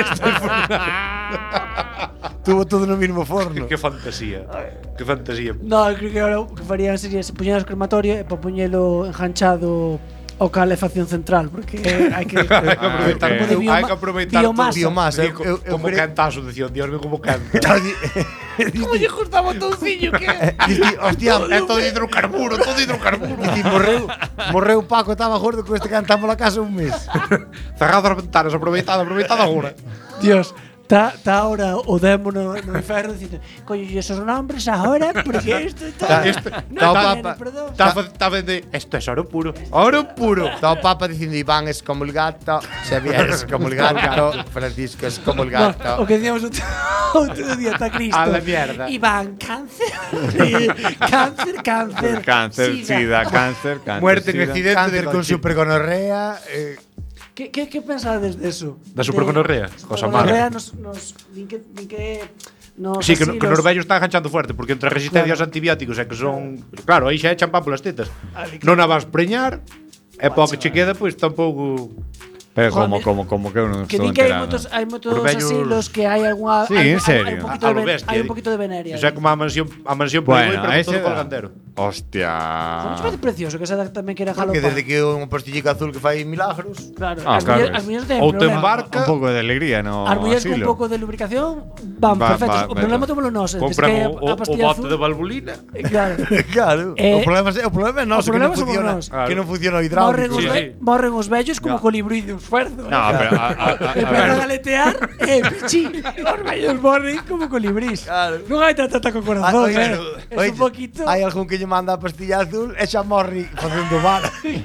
Speaker 6: Tuvo todo no mismo forno.
Speaker 4: que fantasía. Que fantasía.
Speaker 3: No, eu creo que ahora o que farían sería se puñeras o crematorio e para puñelo enganchado ao calefacción central, porque hai que
Speaker 4: Hai que aproveitar,
Speaker 3: como de
Speaker 5: ok.
Speaker 3: bioma-
Speaker 4: hai que aproveitar
Speaker 3: biomasa.
Speaker 6: Biomasa.
Speaker 4: Sí,
Speaker 6: Eu-
Speaker 4: co-
Speaker 6: eu- eu
Speaker 4: como
Speaker 6: creo-
Speaker 4: cantazo, decía, Dios mío, como canta.
Speaker 1: Como lle gusta botonciño que
Speaker 6: Dici, hostia,
Speaker 4: É todo hidrocarburo, todo hidrocarburo.
Speaker 6: dici, morreu, morreu Paco, estaba gordo con este cantamos la casa un mes.
Speaker 4: Cerrado as ventanas, aproveitado, aproveitado agora.
Speaker 3: Dios, está tá ahora o demo no, no inferno dicindo, coño, esos nombres ahora, porque isto está...
Speaker 6: Tá-
Speaker 4: Este-
Speaker 3: no,
Speaker 6: tá o
Speaker 3: nene,
Speaker 6: Papa.
Speaker 3: perdón.
Speaker 4: Está está vende, esto es oro puro. Oro puro.
Speaker 6: Está o Papa dicindo Iván es como el gato, Xavier es como el gato, Francisco es como el
Speaker 3: No, o
Speaker 6: gato.
Speaker 3: que decíamos outro, outro día está Cristo.
Speaker 4: A la mierda.
Speaker 3: Iván, cáncer. cáncer, cáncer.
Speaker 5: Cáncer, sida, cáncer, cáncer.
Speaker 4: Muerte en
Speaker 5: sida.
Speaker 4: accidente
Speaker 6: Cáncer
Speaker 4: de
Speaker 6: con
Speaker 4: coche.
Speaker 6: supergonorrea, eh,
Speaker 3: ¿Qué, qué, qué pensades de eso?
Speaker 4: Da supergonorrea?
Speaker 3: De-
Speaker 4: Cosa
Speaker 3: supergonorrea
Speaker 4: mala.
Speaker 3: nos, nos, din que, din que nos
Speaker 4: Sí, que, no- que
Speaker 3: asilos-
Speaker 4: nos vellos están enganchando fuerte, porque entre resistencia aos antibióticos é que son... Claro, aí xa é champán polas tetas. Non a vas preñar, e para o que che queda, pois tampouco...
Speaker 5: Pero
Speaker 3: Joder,
Speaker 5: como, como, como que eu non
Speaker 3: Que
Speaker 5: estou
Speaker 3: din que hai
Speaker 5: enterado.
Speaker 3: moitos, hai moitos
Speaker 4: Os vellos-
Speaker 3: asilos que hai algunha
Speaker 5: Sí,
Speaker 3: hai,
Speaker 5: en serio.
Speaker 3: Hai, hai un poquito
Speaker 4: A
Speaker 3: de
Speaker 4: lo
Speaker 3: ven-
Speaker 4: bestia,
Speaker 3: hai un
Speaker 4: di.
Speaker 3: poquito de veneria.
Speaker 4: Eso é como a mansión, a mansión
Speaker 5: Bueno,
Speaker 4: Playboy, pero
Speaker 5: a
Speaker 4: con
Speaker 5: ese
Speaker 4: todo
Speaker 5: da.
Speaker 4: colgandero.
Speaker 5: Hostia.
Speaker 3: Non che parece precioso que esa tamén quera
Speaker 6: Porque
Speaker 3: jalopar.
Speaker 6: desde que un pastillico azul que fai milagros.
Speaker 3: Claro,
Speaker 5: Ah,
Speaker 3: as,
Speaker 5: claro.
Speaker 3: mulleres, as mulleres ten
Speaker 4: Ou te
Speaker 3: problema.
Speaker 4: embarca,
Speaker 5: Un pouco de alegría, no
Speaker 3: As mulleres con un
Speaker 5: asilo.
Speaker 3: pouco de lubricación van
Speaker 5: Va-
Speaker 3: perfectos.
Speaker 5: va-
Speaker 3: o problema
Speaker 5: va.
Speaker 3: tómolo nós, antes
Speaker 4: compran
Speaker 3: que
Speaker 4: o, o,
Speaker 3: a
Speaker 4: o
Speaker 3: pastilla
Speaker 4: bote
Speaker 3: azul.
Speaker 4: de valvulina.
Speaker 3: Claro.
Speaker 6: Claro.
Speaker 3: Eh,
Speaker 6: o problema é o problema é noso, que non
Speaker 3: problema somos
Speaker 6: funciona,
Speaker 3: nós.
Speaker 6: que non funciona o
Speaker 3: Morren
Speaker 6: hidráulico.
Speaker 3: os,
Speaker 4: Sí,
Speaker 3: ve-
Speaker 4: sí.
Speaker 3: morren os vellos como colibrí de un esfuerzo.
Speaker 5: No, pero a, a, a, a
Speaker 3: Empezan a
Speaker 5: ver.
Speaker 3: aletear, eh, pichi. Os vellos morren como colibrís.
Speaker 6: Claro.
Speaker 3: Non hai tanta con corazón,
Speaker 6: Ah,
Speaker 3: eh.
Speaker 6: oye,
Speaker 3: Es
Speaker 6: oye,
Speaker 3: un poquito.
Speaker 6: Hai algún que lle manda a pastilla azul e xa morri facendo mal.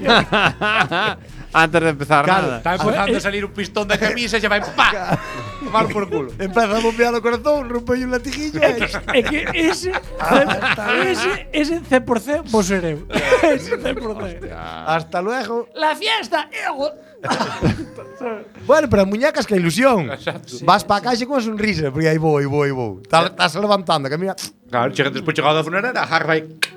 Speaker 5: Antes de empezar
Speaker 6: Claro,
Speaker 5: nada.
Speaker 4: Está empezando a salir un pistón de camisa e xa vai pa. Tomar por culo.
Speaker 6: Empeza a bombear o corazón, rompe un latiguillo e
Speaker 3: É que ese ese ese cien por ciento vos sereu. Ese cien por ciento.
Speaker 6: hasta luego.
Speaker 3: La fiesta. ego.
Speaker 6: Bueno, pero a muñecas que ilusión. Vas pa caixa con unha sonrisa, porque aí vou, aí vou, aí vou. Estás levantando, que mira.
Speaker 4: Claro, chega despois chegado da funerera, a Harry vai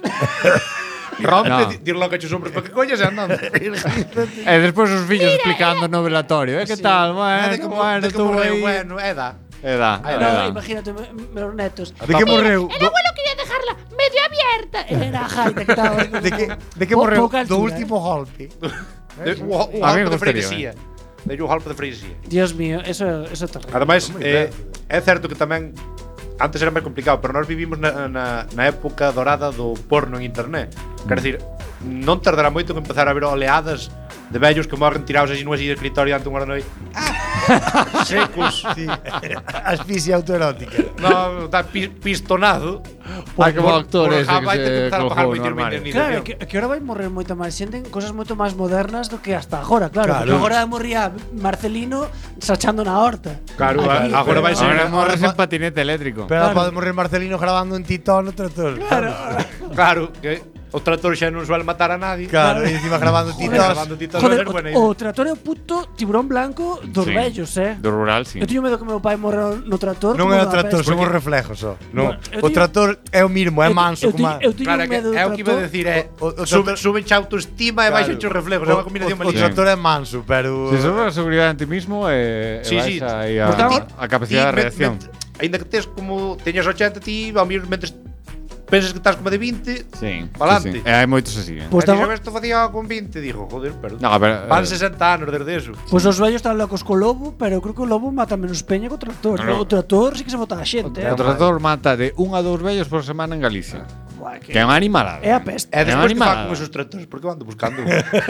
Speaker 4: rompe,
Speaker 5: No.
Speaker 4: no. dir lo que chos hombres para que collas e andando.
Speaker 5: E despois os fillos explicando no velatorio. Eh, que tal? Bueno,
Speaker 4: de que, mo-
Speaker 5: bueno,
Speaker 4: de que
Speaker 5: tú
Speaker 4: morreu,
Speaker 5: aí.
Speaker 4: bueno, é da.
Speaker 5: É da, é
Speaker 3: No,
Speaker 5: da.
Speaker 3: imagínate me- meus netos.
Speaker 6: De que morreu?
Speaker 1: El abuelo quería dejarla medio abierta.
Speaker 3: Era a jaita que estaba.
Speaker 6: De que, de que
Speaker 3: Po-
Speaker 6: morreu
Speaker 3: pouca
Speaker 6: do
Speaker 3: altura,
Speaker 6: último golpe.
Speaker 4: De, o, o
Speaker 5: A mí me
Speaker 4: alto de
Speaker 5: gustaría,
Speaker 4: freguesía. De o alto de freguesía.
Speaker 3: Dios mío, eso eso é terrible.
Speaker 4: Ademais, eh, é certo que tamén antes era máis complicado, pero nós vivimos na, na, na época dorada do porno en internet. Quer decir, non tardará moito en empezar a ver oleadas de vellos que morren tirados así nunha silla de escritorio ante unha hora noi. Ah, secos.
Speaker 6: Sí. Asfixia autoerótica.
Speaker 4: No, está pi, pistonado.
Speaker 5: Ah, como actor ese
Speaker 4: Borja
Speaker 5: que
Speaker 4: vai ter
Speaker 5: se
Speaker 4: empezar a pagar
Speaker 5: colgou
Speaker 4: moito
Speaker 5: no armario.
Speaker 4: indemnización.
Speaker 3: Claro, que, que ahora vai morrer moita máis xente en cosas moito máis modernas do que hasta agora, claro.
Speaker 6: Claro.
Speaker 3: Porque agora morría Marcelino sachando na horta.
Speaker 4: Claro,
Speaker 3: Aquí,
Speaker 4: agora vai ser
Speaker 5: Ahora morres
Speaker 6: ahora
Speaker 5: en patinete eléctrico.
Speaker 6: Pero
Speaker 3: Claro.
Speaker 6: pode morrer Marcelino grabando un titón no trator. Claro.
Speaker 4: Claro, que o trator xa non suele matar a nadie.
Speaker 6: Claro, e encima grabando
Speaker 4: Joder,
Speaker 6: titós.
Speaker 4: grabando titos
Speaker 3: Joder,
Speaker 4: vai ser buena
Speaker 3: o, o
Speaker 4: idea.
Speaker 3: trator é o puto tiburón blanco dos
Speaker 5: Sí.
Speaker 3: vellos, eh.
Speaker 5: Do rural, sí.
Speaker 3: Eu teño medo que meu pai morra no trator.
Speaker 6: Non
Speaker 3: como
Speaker 6: é o
Speaker 3: da
Speaker 6: trator,
Speaker 3: peste.
Speaker 6: son os reflejos só. No.
Speaker 3: Bueno, eu
Speaker 6: O
Speaker 3: teño-
Speaker 6: trator é o mismo, é
Speaker 3: Eu-
Speaker 6: manso
Speaker 3: eu
Speaker 6: como
Speaker 3: teño-
Speaker 6: a-
Speaker 3: eu teño
Speaker 4: Claro, é que
Speaker 3: medo do
Speaker 4: é o que iba a
Speaker 3: trator.
Speaker 4: decir, é
Speaker 6: O- o
Speaker 4: sube,
Speaker 6: trator-
Speaker 4: suben xa autoestima e baixa os reflejos, é unha combinación
Speaker 6: o, o
Speaker 4: malísima.
Speaker 6: trator é manso, pero
Speaker 5: Se sobre a seguridade en ti mismo e
Speaker 4: Sí,
Speaker 5: sí,
Speaker 4: sí.
Speaker 5: sí. aí a,
Speaker 4: Porque ti-
Speaker 5: a capacidade
Speaker 4: ti
Speaker 5: de reacción.
Speaker 4: met- met- Ainda que tes como teñas ochenta, ti ao mellor mentes pensas que estás como de vinte,
Speaker 5: Sí,
Speaker 4: Pa'lante.
Speaker 5: sí, sí. E hai moitos así, eh.
Speaker 3: Pois
Speaker 4: Pues
Speaker 3: estamos-
Speaker 4: dixo, esto facía con vinte, dijo, joder, pero
Speaker 5: No, pero,
Speaker 4: van
Speaker 5: eh,
Speaker 4: sesenta anos desde eso.
Speaker 3: Pois os vellos están locos co lobo, pero eu creo que o lobo mata menos peña que o trator.
Speaker 5: No, no.
Speaker 3: O trator sí que se bota a xente, eh.
Speaker 5: O trator mata de un a dous vellos por semana en Galicia.
Speaker 3: Buah, que-
Speaker 5: Que é unha animalada.
Speaker 3: É a peste.
Speaker 4: E
Speaker 5: É
Speaker 4: despois que
Speaker 5: unha
Speaker 4: fan
Speaker 5: animalada.
Speaker 4: con esos tratores, porque van buscando.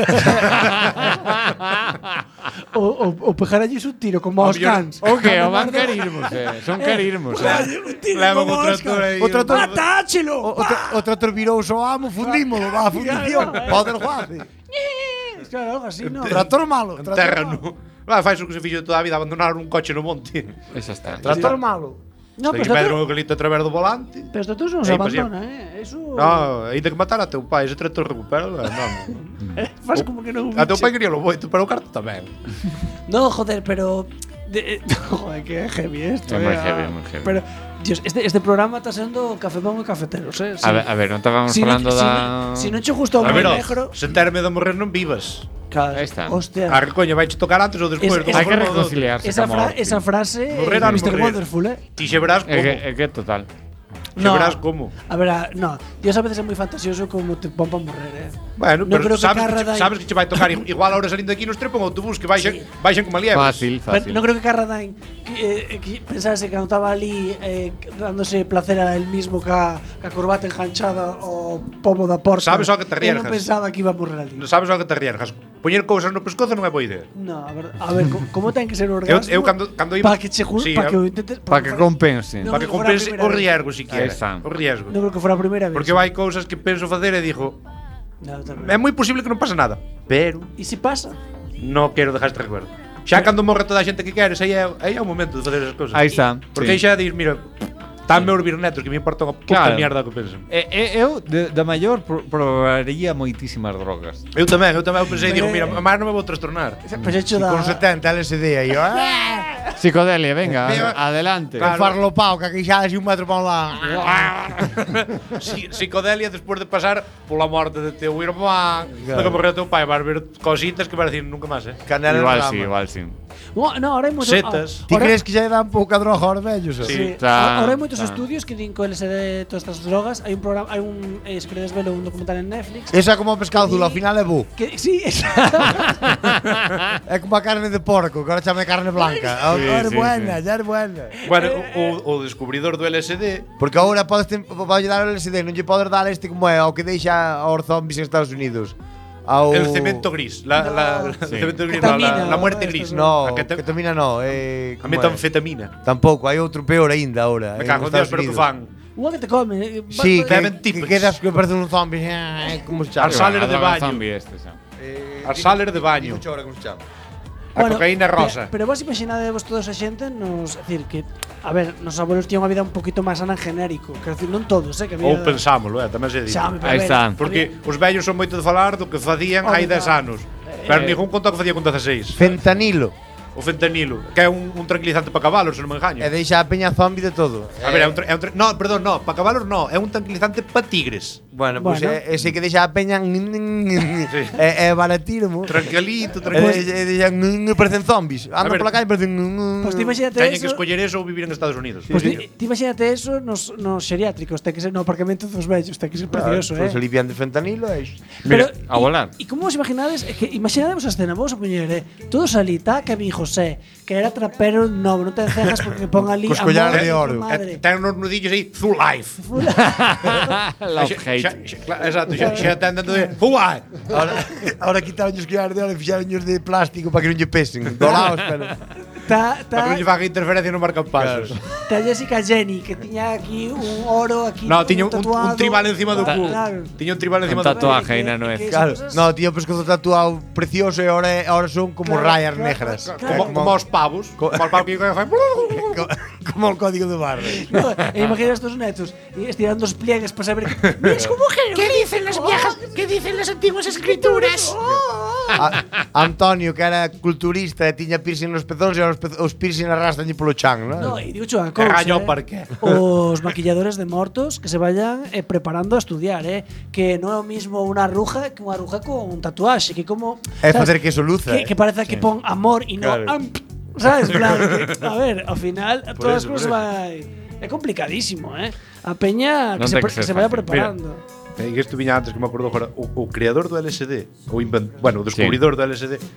Speaker 3: O, o, o pejar allí un tiro como aos
Speaker 4: mellor-
Speaker 3: cans.
Speaker 5: O que? O van carirmos, eh. Son carirmos, eh.
Speaker 3: Un tiro
Speaker 4: Levan
Speaker 3: como
Speaker 4: o
Speaker 3: aos
Speaker 4: trator
Speaker 3: cans.
Speaker 4: aí.
Speaker 6: O trator-
Speaker 3: Matáchelo!
Speaker 6: O, o, tra o trator virou o amo, fundímolo, va a fundición. Pode el guace.
Speaker 3: Claro, algo así, non?
Speaker 6: Trator malo,
Speaker 4: En
Speaker 6: trator
Speaker 4: terra,
Speaker 6: malo.
Speaker 4: no. Va, faz o que se fixo toda a vida, abandonar un coche no monte.
Speaker 5: E xa está.
Speaker 6: Trator malo.
Speaker 3: No,
Speaker 4: Seguir
Speaker 3: pero
Speaker 4: Pedro
Speaker 3: trator,
Speaker 4: o galito a través do volante.
Speaker 3: pero trator non se
Speaker 4: Aí, pasía.
Speaker 3: abandona, eh. Eso
Speaker 4: No, ainda que matar a teu pai, ese trator recupera, non.
Speaker 3: faz como que non.
Speaker 4: A teu pai quería lo moito, pero o carto tamén.
Speaker 3: No, joder, pero de, joder, que heavy esto.
Speaker 5: É moi
Speaker 3: eh,
Speaker 5: heavy,
Speaker 3: ah,
Speaker 5: moi heavy.
Speaker 3: Pero Dios, este, este programa está sendo cafetón e cafeteros, eh.
Speaker 5: A ver, a ver, non estábamos
Speaker 3: Si non-
Speaker 5: falando
Speaker 3: si
Speaker 5: da...
Speaker 3: non- Si non che gusta o
Speaker 4: A
Speaker 3: moi
Speaker 4: ver, ó,
Speaker 3: negro,
Speaker 4: se terme de morrer non vivas.
Speaker 3: claro,
Speaker 5: Aí está.
Speaker 3: hostia.
Speaker 4: A recoña vai che tocar antes ou despois.
Speaker 3: Es-
Speaker 4: dunha
Speaker 5: Hai que
Speaker 4: forma ou doutra.
Speaker 5: reconciliarse
Speaker 3: Esa,
Speaker 5: ca
Speaker 3: fra
Speaker 5: morte.
Speaker 3: esa frase
Speaker 4: Morrer
Speaker 3: é
Speaker 4: a non
Speaker 3: mister
Speaker 4: morrer.
Speaker 3: Wonderful, eh.
Speaker 4: Ti xe verás
Speaker 5: É que,
Speaker 4: como.
Speaker 5: é que total.
Speaker 4: Xe verás como.
Speaker 3: A ver, a- no, Dios a veces é moi fantasioso como te pon para morrer, eh.
Speaker 4: Bueno,
Speaker 3: Non
Speaker 4: pero
Speaker 3: creo que
Speaker 4: sabes que,
Speaker 3: Carradine-
Speaker 4: che, sabes que che vai tocar i- igual ahora salindo aquí nos trepo un autobús que baixan, baixan como liebres.
Speaker 5: Fácil,
Speaker 3: Pero
Speaker 5: fácil.
Speaker 3: non creo que Carradine que, eh, que pensase que cando estaba ali eh, dándose placer a él mismo ca, ca corbata enganchada o pomo da porta.
Speaker 4: Sabes ao que te
Speaker 3: Él non
Speaker 4: arriesgas.
Speaker 3: pensaba que iba a morrer ali.
Speaker 4: Non sabes ao que te arriesgas. Poñer cousas no pescozo non é boa idea.
Speaker 3: No, a ver, a ver, co- como ten que ser o
Speaker 4: Eu,
Speaker 3: orgasmo?
Speaker 4: eu cando, cando iba...
Speaker 3: para que che ju-
Speaker 4: Sí,
Speaker 3: para que
Speaker 4: eu-
Speaker 3: o intentes
Speaker 5: Para que compense.
Speaker 3: No.
Speaker 4: para que
Speaker 3: que fuera a
Speaker 4: compense
Speaker 3: primeira
Speaker 4: o
Speaker 3: vez.
Speaker 4: riesgo siquiera.
Speaker 5: Aí está.
Speaker 4: O riesgo.
Speaker 3: Non creo que fora a primeira vez.
Speaker 4: Porque vai cousas que penso facer e digo,
Speaker 3: No, tamén.
Speaker 4: é moi posible que non pase nada, pero
Speaker 3: E se pasa?
Speaker 4: non quero dejar este recuerdo. Xa cando morre toda a xente que queres, aí é, aí é o momento de facer esas cousas.
Speaker 5: Aí está.
Speaker 4: Porque aí
Speaker 5: sí.
Speaker 4: xa dir, mira, Tanme os virnetos que me importa unha puta
Speaker 5: Claro.
Speaker 4: mierda que pensen.
Speaker 5: E, e, eu, de, de maior, pro- probaría moitísimas drogas.
Speaker 4: Eu tamén, eu tamén eu pensei, digo, mira, máis non me vou trastornar.
Speaker 3: Pois hecho da...
Speaker 6: Con setenta L S D aí, ah,
Speaker 5: Psicodelia, venga,
Speaker 4: Venga.
Speaker 5: adelante.
Speaker 6: claro. Farlopao, que aquí xa así un metro para un lado.
Speaker 4: Si- Psicodelia despois de pasar pola morte de teu irmán,
Speaker 6: Claro.
Speaker 4: de que morreu teu pai, vas ver cositas que vas decir nunca máis, eh.
Speaker 6: Canela
Speaker 5: Igual
Speaker 6: no
Speaker 5: sí,
Speaker 6: rama.
Speaker 5: igual sí.
Speaker 3: No, no, ahora hai moitos...
Speaker 4: Setas.
Speaker 6: Ti crees que xa dan pouca droga aos vellos?
Speaker 4: Sí.
Speaker 3: Sí.
Speaker 5: Tá,
Speaker 3: Ahora hai moitos
Speaker 5: tá.
Speaker 3: estudios que din que o L S D todas estas drogas, hai un programa, hai un, eh, se queredes velo, un documental en Netflix.
Speaker 6: Esa como o pescado azul, ao final é bu.
Speaker 3: Que, sí, exacto.
Speaker 6: É como a carne de porco, que ahora chame carne blanca.
Speaker 5: Sí,
Speaker 6: Ahora é
Speaker 5: sí,
Speaker 6: buena,
Speaker 5: sí.
Speaker 6: ya é buena.
Speaker 4: Bueno, o, o descubridor do L S D
Speaker 6: Porque agora podes ten, pode dar o L S D, non lle podes dar este como é, ao que deixa aos zombies en Estados Unidos. Ao
Speaker 4: el cemento gris, la, la, la-
Speaker 5: Sí.
Speaker 4: el cemento gris, no, la,
Speaker 3: Ketamina,
Speaker 4: la muerte
Speaker 3: o
Speaker 4: gris.
Speaker 6: No,
Speaker 4: a que te,
Speaker 6: ketamina no, eh,
Speaker 4: a
Speaker 6: como é?
Speaker 4: metanfetamina.
Speaker 6: Tampouco, hai outro peor aínda agora.
Speaker 4: Me
Speaker 6: en
Speaker 4: cago en Dios,
Speaker 6: Estados
Speaker 4: pero que
Speaker 6: Unidos.
Speaker 4: fan.
Speaker 3: Unha que te come. eh, va-
Speaker 6: Sí,
Speaker 3: va-
Speaker 6: que,
Speaker 4: Kevin
Speaker 6: que
Speaker 4: Tippett.
Speaker 6: quedas que parece un zombie. eh, Como se chama?
Speaker 4: Arsaler de
Speaker 5: A droga
Speaker 4: baño.
Speaker 5: zombie este, xa.
Speaker 6: Eh,
Speaker 4: Arsaler de baño.
Speaker 6: Digo chora, como se chama?
Speaker 4: A cocaína rosa.
Speaker 3: Pero, pero vos imaginadevos toda esa xente nos, decir que a ver, nos abuelos tiñan unha vida un poquito máis sana en genérico, quero decir, non todos, eh, que había
Speaker 4: Ou pensámoslo, eh, tamén se di.
Speaker 3: Xa, pero a
Speaker 5: Aí
Speaker 3: ver,
Speaker 5: está.
Speaker 4: Porque os vellos son moito de falar do que facían hai
Speaker 3: Home,
Speaker 4: dez
Speaker 3: claro.
Speaker 4: anos. Pero ningún conta que facía con dezaseis.
Speaker 6: Fentanilo.
Speaker 4: O fentanilo, que é un, un tranquilizante para cabalos, se non me engaño.
Speaker 6: E deixa a peña zombie de todo.
Speaker 4: A ver, é un, tra- é un tra- no, perdón, no, para cabalos no, é un tranquilizante para tigres.
Speaker 6: Bueno, pois
Speaker 3: Bueno.
Speaker 6: é ese que deixa a peña é é baratiro, mo.
Speaker 4: Tranquilito,
Speaker 6: E
Speaker 4: tranquilito.
Speaker 6: e deixan parecen zombies. Andan
Speaker 4: ver.
Speaker 6: pola calle e parecen
Speaker 3: Pois ti imagínate
Speaker 4: Teñen que
Speaker 3: eso.
Speaker 4: escoller eso ou vivir en Estados Unidos.
Speaker 3: Pois ti, ti imagínate eso nos, nos xeriátricos, ten que ser no aparcamento dos vellos, ten que ser precioso, eh.
Speaker 6: Se limpian de fentanilo e
Speaker 5: Mira, a volar.
Speaker 3: E como vos imaginades, é que imaginadevos a escena, vos a poñer, eh, todos ali, tá Kevin José, que era trapero novo, non ten cejas porque pon ali
Speaker 6: Cos collares de
Speaker 3: amor,
Speaker 6: oro.
Speaker 3: madre.
Speaker 4: Eh, Ten uns nudillos aí, Through Life.
Speaker 5: Love
Speaker 4: Xa-
Speaker 5: hate.
Speaker 4: xa- xa- claro, Exacto, xa xa ten dentro de Through Life.
Speaker 6: Ahora, ahora quitaron os collares de oro e fixaronlos de plástico para que non lle pesen. Dolaos, pero...
Speaker 3: Tá,
Speaker 4: Para que
Speaker 3: tá,
Speaker 4: non lle faga interferencia no marcapasos.
Speaker 3: tá Jessica Jenny, que tiña aquí un oro aquí.
Speaker 4: No, tiña un, un,
Speaker 3: tatuado.
Speaker 4: un tribal encima do cu.
Speaker 3: Claro.
Speaker 4: Tiña un tribal encima
Speaker 5: Un
Speaker 4: do cu.
Speaker 5: tatuaje
Speaker 3: Que-
Speaker 5: aí na nuez.
Speaker 3: que-
Speaker 6: Claro,
Speaker 3: esas cosas-
Speaker 6: no, tío, pescozo tatuado precioso e ahora, ahora son como
Speaker 3: Claro,
Speaker 6: rayas
Speaker 3: claro,
Speaker 6: negras.
Speaker 3: claro.
Speaker 4: Como, como os pavos. Como os pavos que
Speaker 6: Co- como el código de barra.
Speaker 3: No, e imagina estos netos e estirando os pliegues para saber que, mira, es como mujer.
Speaker 1: ¿Qué dicen las viejas? ¿Qué dicen las antiguas escrituras?
Speaker 6: A- Antonio, que era culturista e tiña piercing nos pezóns e os, pez- os piercing arrastran polo chan, ¿no?
Speaker 3: No, e digo unha
Speaker 4: E
Speaker 3: cousa,
Speaker 4: raño
Speaker 3: eh,
Speaker 4: par qué.
Speaker 3: os maquilladores de mortos que se vayan eh, preparando a estudiar, eh, que non é o mismo unha ruja que unha ruja con un tatuaxe, que como
Speaker 6: É
Speaker 3: sabes,
Speaker 6: facer que eso luza.
Speaker 3: que, que parece que pon amor e non
Speaker 6: Claro.
Speaker 3: am, sabes, plan, que, a ver, ao final todas as
Speaker 6: eso,
Speaker 3: cousas
Speaker 6: por
Speaker 3: vai é complicadísimo, eh. A peña que
Speaker 5: Non
Speaker 3: se,
Speaker 5: ten
Speaker 3: pre-
Speaker 5: que
Speaker 3: que
Speaker 5: ser
Speaker 3: se vaya
Speaker 5: fácil.
Speaker 3: preparando.
Speaker 4: E isto viña antes que me acordo agora. O, o creador do L S D, o invent, bueno, o descubridor do L S D,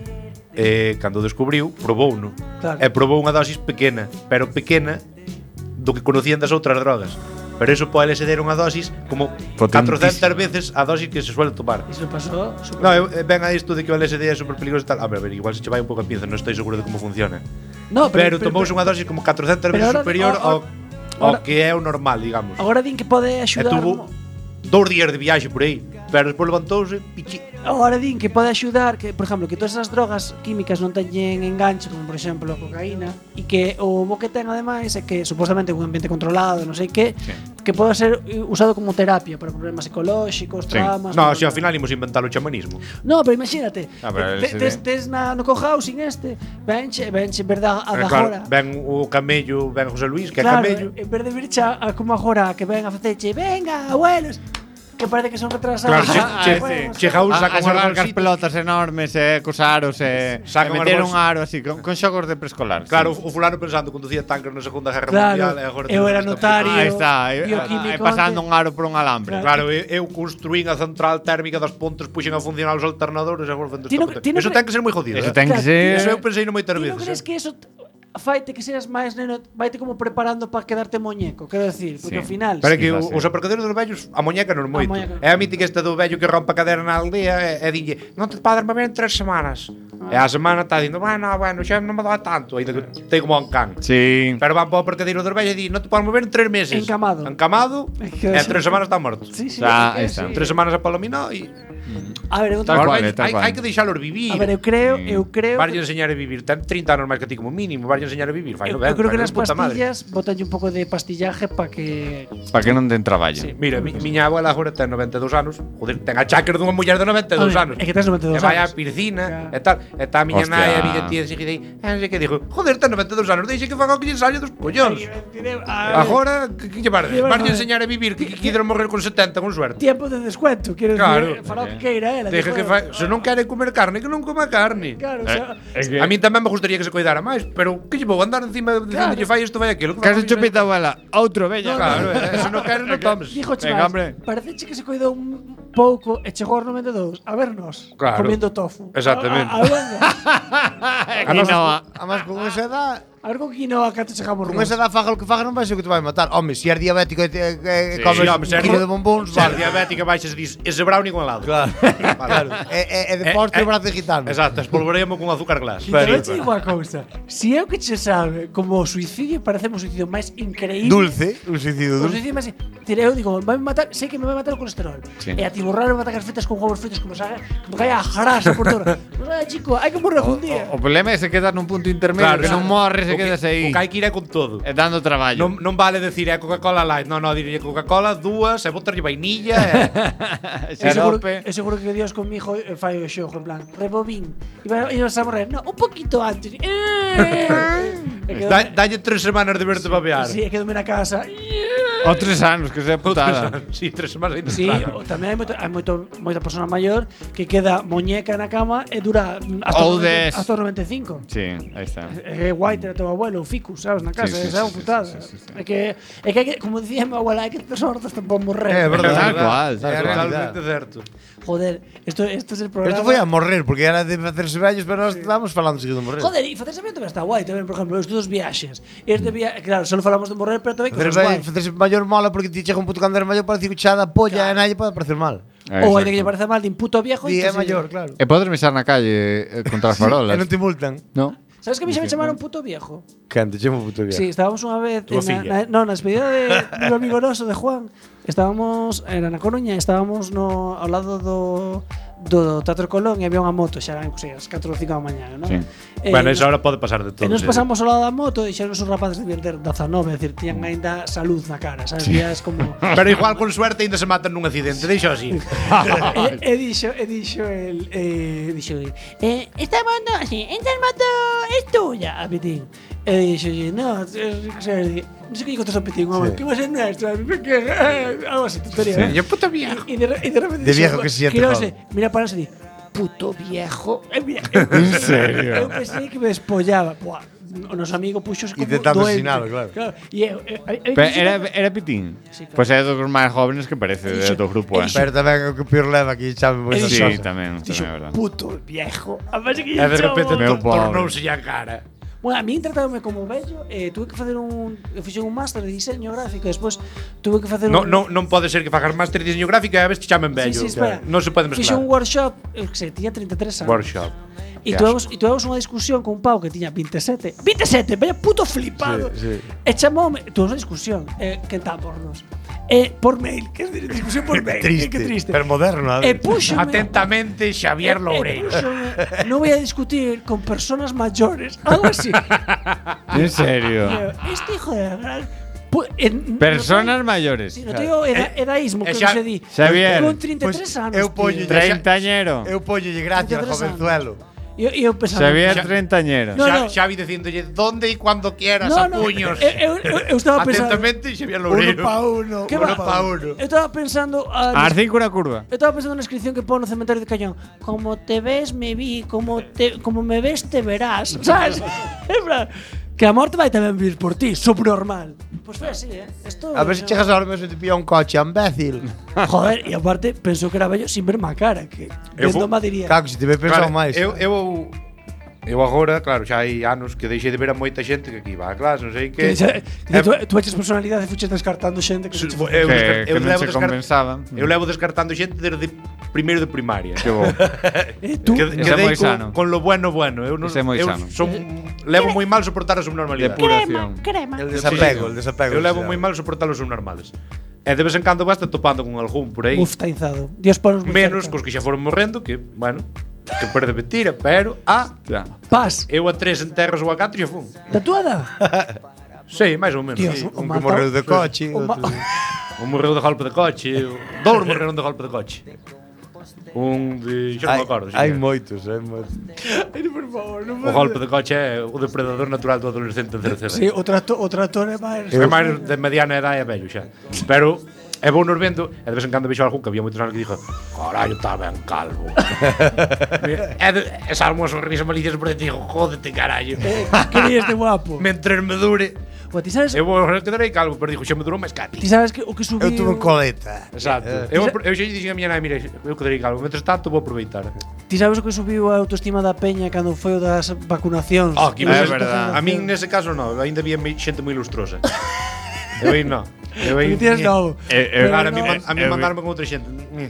Speaker 4: eh, cando o descubriu, probou, no?
Speaker 3: Claro.
Speaker 4: E probou unha dosis pequena, pero pequena do que conocían das outras drogas. Pero eso po L S D era unha dosis como
Speaker 5: Potentísima.
Speaker 4: catrocentas veces a dosis que se suele tomar.
Speaker 3: Iso pasou super
Speaker 4: No, eu, eh, ven a isto de que o L S D é super peligroso e tal. A ver, a ver, igual se che vai un pouco a pinza, non estou seguro de como funciona.
Speaker 3: No,
Speaker 4: Pero, pero tomouse unha dosis como catrocentas
Speaker 3: pero
Speaker 4: veces
Speaker 3: ahora-
Speaker 4: superior ao,
Speaker 3: ahora-
Speaker 4: ao
Speaker 3: ahora-
Speaker 4: que é o normal, digamos.
Speaker 3: Agora din que pode
Speaker 4: E
Speaker 3: axudar.
Speaker 4: tuvo dous días de viaxe por aí, pero despois levantouse pichi.
Speaker 3: Agora din que pode axudar que, por exemplo, que todas esas drogas químicas non teñen enganche, como por exemplo a cocaína, e que o bo que ten ademais é que supostamente un ambiente controlado, non sei que,
Speaker 5: Sí.
Speaker 3: que pode ser usado como terapia para problemas psicolóxicos,
Speaker 5: Sí.
Speaker 3: traumas.
Speaker 4: No,
Speaker 3: para-
Speaker 4: se ao final imos inventar o chamanismo.
Speaker 3: No, pero imagínate,
Speaker 5: Ah, pero
Speaker 3: te,
Speaker 5: ese
Speaker 3: tes,
Speaker 5: de-
Speaker 3: tes na, no cohousing este, venche, venche, verdad, a
Speaker 4: Eh,
Speaker 3: da
Speaker 4: claro,
Speaker 3: agora.
Speaker 4: ven o camello, ven José Luis, que é
Speaker 3: Claro,
Speaker 4: camello.
Speaker 3: en vez de vir xa a como agora que ven a facerche, venga, abuelos, que parece que son
Speaker 4: Claro,
Speaker 3: retrasados.
Speaker 4: che-
Speaker 5: Ah,
Speaker 4: che-
Speaker 3: Bueno,
Speaker 4: che Jaúl
Speaker 5: A,
Speaker 4: saca
Speaker 5: a
Speaker 4: un
Speaker 5: xogar
Speaker 4: arbolcito.
Speaker 5: cas pelotas enormes, eh, cos aros, eh,
Speaker 4: Saca
Speaker 5: e
Speaker 4: un
Speaker 5: meter
Speaker 4: arbol-
Speaker 5: un aro así, con, con xogos de preescolar.
Speaker 4: Claro,
Speaker 5: sí.
Speaker 4: o fulano pensando conducía tanques na Segunda Guerra
Speaker 3: Claro,
Speaker 4: Mundial e agora
Speaker 3: eu
Speaker 4: tenemos
Speaker 3: era
Speaker 4: esta
Speaker 3: notario.
Speaker 5: Aí está, e,
Speaker 3: bioquímico
Speaker 5: e pasando
Speaker 3: antes.
Speaker 5: un aro por un alambre.
Speaker 3: Claro.
Speaker 4: Claro, eu, eu construín a central térmica das Pontes, puxen a funcionar os alternadores e agora fendo
Speaker 3: Ti non-
Speaker 4: esta puta.
Speaker 3: ti non
Speaker 4: Eso
Speaker 3: cre-
Speaker 4: ten que ser moi jodido.
Speaker 5: Eso
Speaker 4: eh.
Speaker 5: ten que
Speaker 3: Claro,
Speaker 5: ser...
Speaker 4: Eso eu pensei no moitas
Speaker 3: Ti non
Speaker 4: veces.
Speaker 3: crees
Speaker 4: eh.
Speaker 3: que eso t- faite que seas máis neno, vaite como preparando para quedarte moñeco, quero decir, porque
Speaker 5: Sí.
Speaker 3: ao final
Speaker 4: Pero é
Speaker 5: Sí,
Speaker 4: que
Speaker 5: va a
Speaker 4: o-
Speaker 5: ser.
Speaker 4: os aparcaderos dos vellos a moñeca non moito.
Speaker 3: moñeca.
Speaker 4: É a mítica esta do vello que rompe a cadera na aldea e, e dille, non te podes mover en tres semanas. E a semana está dicindo, bueno, bueno, xa non me dá tanto, ainda que te como un can.
Speaker 5: Sí.
Speaker 4: Pero van para o aparcadeiro dos vellos e di, non te podes mover en tres meses.
Speaker 3: Encamado.
Speaker 4: Encamado,
Speaker 3: É que
Speaker 4: e en
Speaker 3: eso-
Speaker 4: tres semanas está morto.
Speaker 3: Sí, sí,
Speaker 5: Xa,
Speaker 3: é que
Speaker 5: aí está.
Speaker 3: sí.
Speaker 4: Tres semanas a Palomino e
Speaker 3: A ver, eu,
Speaker 5: Tal
Speaker 4: Aos
Speaker 5: cual,
Speaker 4: vellos
Speaker 5: tal
Speaker 4: hai,
Speaker 5: cual.
Speaker 4: hai que deixalos vivir.
Speaker 3: a ver, eu creo, eu creo
Speaker 4: Varlle enseñar a vivir. Ten trinta anos máis que ti como mínimo. Varlle vai enseñar a vivir, fai
Speaker 3: Eu,
Speaker 4: ben.
Speaker 3: eu creo que
Speaker 4: fai
Speaker 3: nas
Speaker 4: de puta madre.
Speaker 3: pastillas botalle un pouco de pastillaje para que
Speaker 5: Para que non den traballo.
Speaker 3: Sí.
Speaker 4: Mira, mi, miña abuela agora ten noventa e dous anos. Joder, ten a cháquer dunha muller de noventa e dous
Speaker 3: Home,
Speaker 4: anos.
Speaker 3: é que tes noventa e dous
Speaker 4: E vai á
Speaker 3: anos.
Speaker 4: piscina
Speaker 3: Claro.
Speaker 4: e tal. E tá a miña
Speaker 5: Hostia.
Speaker 4: nai, a miña tía, así que dei, e non sei que dixo, joder, ten noventa e dous anos, deixe que faga o que lle salle dos collóns. Agora, que, que lle parece?
Speaker 3: Que
Speaker 4: Vas
Speaker 3: vai-
Speaker 4: enseñar a vivir, que, que quidro morrer con setenta con suerte.
Speaker 3: tiempo de descuento, quero
Speaker 4: Claro.
Speaker 3: decir, fará o que queira ela.
Speaker 4: Deje que
Speaker 3: despois.
Speaker 4: fa, se non quere comer carne, que non coma carne.
Speaker 3: Claro, o sea,
Speaker 5: É que
Speaker 4: A mí tamén me gustaría que se cuidara máis, pero que lle vou andar encima dicindo
Speaker 3: Claro.
Speaker 4: lle fai isto, vai aquilo.
Speaker 5: Que has hecho pita abuela, outro bella.
Speaker 4: Claro, eh, se non queres non tomes.
Speaker 3: Dijo
Speaker 5: Venga,
Speaker 3: Chivas,
Speaker 5: hombre.
Speaker 3: parece que se cuidou un pouco e chegou aos noventa e dous a vernos
Speaker 4: Claro.
Speaker 3: comiendo tofu.
Speaker 4: Exactamente.
Speaker 3: A, a, a, ver,
Speaker 5: Aquí no va.
Speaker 6: Además, con esa edad,
Speaker 3: a ver con quinoa que te chegamos
Speaker 6: con esa edad faga o que faga non vai ser o que te vai matar. Home, se si eres diabético e te- e
Speaker 4: Sí,
Speaker 6: comes
Speaker 4: home, se
Speaker 6: un
Speaker 4: eres-
Speaker 6: kilo de bombóns,
Speaker 4: Se é
Speaker 6: vale.
Speaker 4: diabética baixas dis, ese brownie con helado.
Speaker 6: Claro, claro. E, e, e de postre o brazo de gitano.
Speaker 4: Exacto, espolvoreamos con azúcar glass.
Speaker 3: Pero te digo unha cousa, si é o que che sabe como o suicidio, parece o suicidio máis increíble.
Speaker 6: Dulce, un suicidio
Speaker 3: O
Speaker 6: dulce.
Speaker 3: suicidio máis Tire, eu digo, vai me matar, sei que me vai matar o colesterol.
Speaker 5: Sí.
Speaker 3: E a tiborrar me matar as fritas con huevos fritos como sabe, como que hai a grasa por todo. Pues nada, chico, hai que morrer un día.
Speaker 5: O problema é se quedas nun punto intermedio, que non morres e
Speaker 4: O que-
Speaker 5: quedas aí
Speaker 4: O que hai que ir é con todo.
Speaker 5: e dando traballo.
Speaker 4: Non, non vale decir é Coca-Cola Light, non, non, dirlle Coca-Cola dúas, e botarlle vainilla e
Speaker 3: Eu seguro,
Speaker 5: Xarope.
Speaker 3: eu seguro que Dios conmigo eh, fai o xogo, en plan, rebobín. E vai e vas a morrer, no, un poquito antes. Eh, e quedo-
Speaker 4: Da, dalle tres semanas de verte babear.
Speaker 3: Sí, e quedome na casa.
Speaker 5: O tres anos, que sea putada.
Speaker 4: Sí, tres semanas ainda.
Speaker 3: Sí,
Speaker 4: claro.
Speaker 3: o tamén hai, moito, hai moito, moita persona maior que queda moñeca na cama e dura mm, hasta,
Speaker 5: Ou
Speaker 3: os
Speaker 5: des.
Speaker 3: noventa, hasta os noventa e cinco.
Speaker 5: Sí, aí está.
Speaker 3: É guai ter a teu abuelo, o ficus, sabes, na casa,
Speaker 5: Sí, sí,
Speaker 3: esa é
Speaker 5: sí,
Speaker 3: unha
Speaker 5: sí,
Speaker 3: putada.
Speaker 5: sí, sí, sí.
Speaker 3: É que, é que, hai que, como dicía mi abuela, hai que ter sorte hasta para morrer.
Speaker 6: É verdade.
Speaker 5: Tal cual,
Speaker 6: É
Speaker 5: tal
Speaker 6: a
Speaker 5: cual.
Speaker 6: realidade.
Speaker 4: Totalmente certo.
Speaker 3: Joder, esto, esto es el
Speaker 6: Pero
Speaker 3: programa.
Speaker 6: isto foi a morrer, porque era de facerse vellos, pero nós estábamos falando seguido de morrer.
Speaker 3: Joder, e facerse ben tamén está guai tamén, por exemplo, estes dos viaxes. Este via, claro, só falamos de morrer, pero tamén
Speaker 6: Facerse
Speaker 3: cosas guai.
Speaker 6: vello- facerse maior mola porque ti chega un puto cando eres maior para decir que xa da polla e nadie pode parecer mal.
Speaker 3: Ou hai de que lle parece mal de un puto viejo
Speaker 6: Ti
Speaker 3: e
Speaker 6: é
Speaker 3: que se-
Speaker 6: maior, claro.
Speaker 5: E podes mesar na calle eh, contra as farolas.
Speaker 6: E non te multan.
Speaker 5: No.
Speaker 3: Sabes que a mí xa me chamaron puto viejo?
Speaker 6: Quen te chamo puto viejo.
Speaker 3: Sí, estábamos unha vez
Speaker 4: Tua
Speaker 3: na,
Speaker 4: filla.
Speaker 3: na, no, na despedida de, de un amigo noso de Juan. Estábamos era na Coruña, estábamos no ao lado do do Teatro Colón e había unha moto, xa eran pues, as catro ou cinco da mañá, non?
Speaker 5: Sí.
Speaker 3: Eh,
Speaker 4: Bueno,
Speaker 3: nos-
Speaker 4: esa hora pode pasar de todo.
Speaker 3: E nos
Speaker 4: sí.
Speaker 3: pasamos ao lado da moto e xa os rapaces debían ter dezanove, é dicir, tiñan aínda salud na cara, sabes? Sí. Vías como
Speaker 4: Pero igual con suerte ainda se matan nun accidente, deixo así.
Speaker 3: e, e dixo, e dixo el, eh, dixo el, eh, esta moto, así, esta moto es tuya, a Pitín. E dixo, no, eh, que sei, non sei que dijo a Pitín, sí. Que va a ser nuestra, que, eh, algo así, tontería.
Speaker 4: Sí,
Speaker 3: ¿no?
Speaker 4: yo puto viejo.
Speaker 3: E de, e de repente
Speaker 6: De
Speaker 3: dixo,
Speaker 6: viejo que se siente
Speaker 3: girouse,
Speaker 6: joven.
Speaker 3: mira para e di, puto viejo. E mira, en
Speaker 5: serio?
Speaker 3: Eu pensei que me despollaba. Buah, o noso amigo puxose como
Speaker 6: Intentando
Speaker 3: doente.
Speaker 6: asesinalo, claro.
Speaker 3: E eu, eu, eu,
Speaker 5: Pero era, era Pitín.
Speaker 3: Sí, claro.
Speaker 5: Pois é dos máis jóvenes que parece
Speaker 3: Dixo-
Speaker 5: do teu grupo, eh.
Speaker 3: dixo-
Speaker 6: Pero tamén o que pior leva aquí chame moi
Speaker 3: Ele
Speaker 5: Sí,
Speaker 3: dixo-
Speaker 5: tamén,
Speaker 3: dixo,
Speaker 5: tamén é verdade.
Speaker 3: puto viejo. A ver que
Speaker 4: E de repente
Speaker 5: Meu
Speaker 4: to-
Speaker 5: pobre.
Speaker 4: tornouse a cara.
Speaker 3: Bueno, a mí tratándome como bello, eh, tuve que facer un eu fixen un máster de diseño gráfico, despois tuve que facer
Speaker 4: No,
Speaker 3: un
Speaker 4: no, non pode ser que fagas máster de diseño gráfico e a vez te chamen bello.
Speaker 3: Sí, sí, espera.
Speaker 4: Non se pode
Speaker 3: Fixen
Speaker 4: mezclar.
Speaker 3: un workshop, eu que sei, tiña treinta e tres anos.
Speaker 4: Workshop.
Speaker 3: E
Speaker 4: Que
Speaker 3: tuvemos, e tuvemos unha discusión con un pau que tiña veintisiete. veintisiete, vaya puto flipado.
Speaker 6: Sí, sí.
Speaker 3: E chamoume, tuvemos unha discusión, eh, que entámonos. E por mail, que é discusión por mail,
Speaker 6: Triste,
Speaker 3: que triste.
Speaker 6: pero moderno, a
Speaker 3: E
Speaker 6: ver.
Speaker 3: púxome,
Speaker 4: Atentamente Xavier Loureiro.
Speaker 3: Eh, no voy a discutir con personas mayores. Algo así.
Speaker 5: En serio.
Speaker 3: Yo, este hijo de la gran. pu- en-
Speaker 5: Personas
Speaker 3: no,
Speaker 5: maiores.
Speaker 3: Sí, no te digo eda, edaísmo,
Speaker 4: eh,
Speaker 3: que
Speaker 4: xa-
Speaker 3: non se di.
Speaker 5: Xavier,
Speaker 3: Con treinta e tres
Speaker 6: Pois
Speaker 3: anos.
Speaker 6: eu
Speaker 3: tío.
Speaker 6: pollo
Speaker 5: Treintañero.
Speaker 6: Eu pollolle gracias al
Speaker 3: treinta e tres
Speaker 6: jovenzuelo.
Speaker 3: E eu, e eu pensaba.
Speaker 5: Xavier
Speaker 4: Xa-
Speaker 5: Treintañero.
Speaker 3: No,
Speaker 4: Xa,
Speaker 3: no.
Speaker 4: Xavi dicíndolle donde e cuando quieras
Speaker 3: No,
Speaker 4: a
Speaker 3: no,
Speaker 4: puños.
Speaker 3: eu, eu, eu, eu estaba pensando.
Speaker 4: Atentamente Xavier
Speaker 6: Uno
Speaker 4: Loureiro.
Speaker 6: pa uno,
Speaker 3: Que
Speaker 6: uno
Speaker 3: va?
Speaker 6: pa uno.
Speaker 3: Eu estaba pensando. ah,
Speaker 5: Ás cinco una curva.
Speaker 3: Eu estaba pensando na inscripción que pon no cementerio de Cañón. Como te ves, me vi. Como, te, como me ves, te verás. ¿Sabes? En plan, que a morte vai tamén vir por ti, subnormal. Pois foi así, eh? Esto,
Speaker 6: A ver se chegas ahora mesmo e te pilla un coche, imbécil.
Speaker 3: Joder, e aparte pensou que era bello sin ver má cara, que
Speaker 4: Eu
Speaker 3: vendo
Speaker 4: fu-
Speaker 3: má diría.
Speaker 6: Cago, se te ve pensado
Speaker 4: Claro,
Speaker 6: máis.
Speaker 4: Eu, eu, eu agora, claro, xa hai anos que deixei de ver a moita xente que aquí va a clase, non sei que.
Speaker 3: Que, xa, que tu, tu eches personalidade e fuches descartando xente que,
Speaker 4: Su-
Speaker 3: se
Speaker 4: eu,
Speaker 5: Que,
Speaker 4: descar-
Speaker 5: que
Speaker 4: eu
Speaker 5: non
Speaker 4: levo
Speaker 5: se
Speaker 4: descar-
Speaker 5: compensaba.
Speaker 4: Eu levo descartando xente desde primeiro de primaria.
Speaker 5: Que bo.
Speaker 3: eh, tú,
Speaker 4: Que,
Speaker 5: Ese é
Speaker 4: quedei
Speaker 5: moi sano.
Speaker 4: con, con lo bueno bueno. Eu non
Speaker 5: Ese é moi
Speaker 4: eu
Speaker 5: sano.
Speaker 4: son levo moi mal soportar a subnormalidade.
Speaker 5: Depuración.
Speaker 1: Crema.
Speaker 6: El desapego, el desapego.
Speaker 4: Eu levo
Speaker 6: se
Speaker 4: moi
Speaker 6: llama.
Speaker 4: mal soportar os subnormales. E de vez en cando vas topando con algún por aí.
Speaker 3: uf, está inzado. Dios ponos moi
Speaker 4: Menos
Speaker 3: cerca.
Speaker 4: cos que xa foron morrendo, que, bueno, que perde mentira, pero a
Speaker 5: Ya.
Speaker 3: Paz,
Speaker 4: eu a tres enterros ou a catro xa fun.
Speaker 3: tatuada.
Speaker 4: Sí, máis ou menos.
Speaker 3: Dios,
Speaker 4: Sí.
Speaker 3: o
Speaker 6: Un que
Speaker 3: mata-
Speaker 6: morreu de coche.
Speaker 3: o ma-
Speaker 6: outro-
Speaker 4: Un morreu de golpe de coche, o- dous morreron de golpe de coche. Un de... xa non me acordo.
Speaker 6: Hai
Speaker 4: xa.
Speaker 6: moitos, hai moitos.
Speaker 4: O golpe de coche é o depredador natural do adolescente de terceira.
Speaker 3: Sí, o trato, o trator é máis.
Speaker 4: É máis de mediana edad e vello xa. Pero é vou nos vendo, e de vez en cando vexo algún que había moitos anos que dixo carallo, está ben calvo. E de, e salmo a sonrisa malicias por dentro e digo, jódete carallo.
Speaker 3: Que días de guapo.
Speaker 4: Mentres me dure,
Speaker 3: Pues, ti sabes,
Speaker 4: eu vou quedarei calvo, pero dixo, xa me durou máis que a ti.
Speaker 3: ti sabes que o que subiu.
Speaker 6: Eu tuve un coleta.
Speaker 4: Exacto. Eu, eu xa lle dixen a miña nai, mira, eu quedarei calvo, mentres tanto vou aproveitar.
Speaker 3: Ti sabes o que subiu a autoestima da peña cando foi o das vacunacións?
Speaker 4: Ah, que
Speaker 3: E
Speaker 5: é
Speaker 3: das
Speaker 5: verdad.
Speaker 4: A min
Speaker 3: vacunacións.
Speaker 4: nese caso non, ainda había mi- xente moi ilustrosa. Eu aí non. Eu aí
Speaker 3: Porque ti és novo.
Speaker 5: Eh, eh,
Speaker 4: Claro, a
Speaker 3: Pero
Speaker 4: mí,
Speaker 3: no-
Speaker 4: man- a mí
Speaker 5: eh,
Speaker 4: mandarme con outra xente.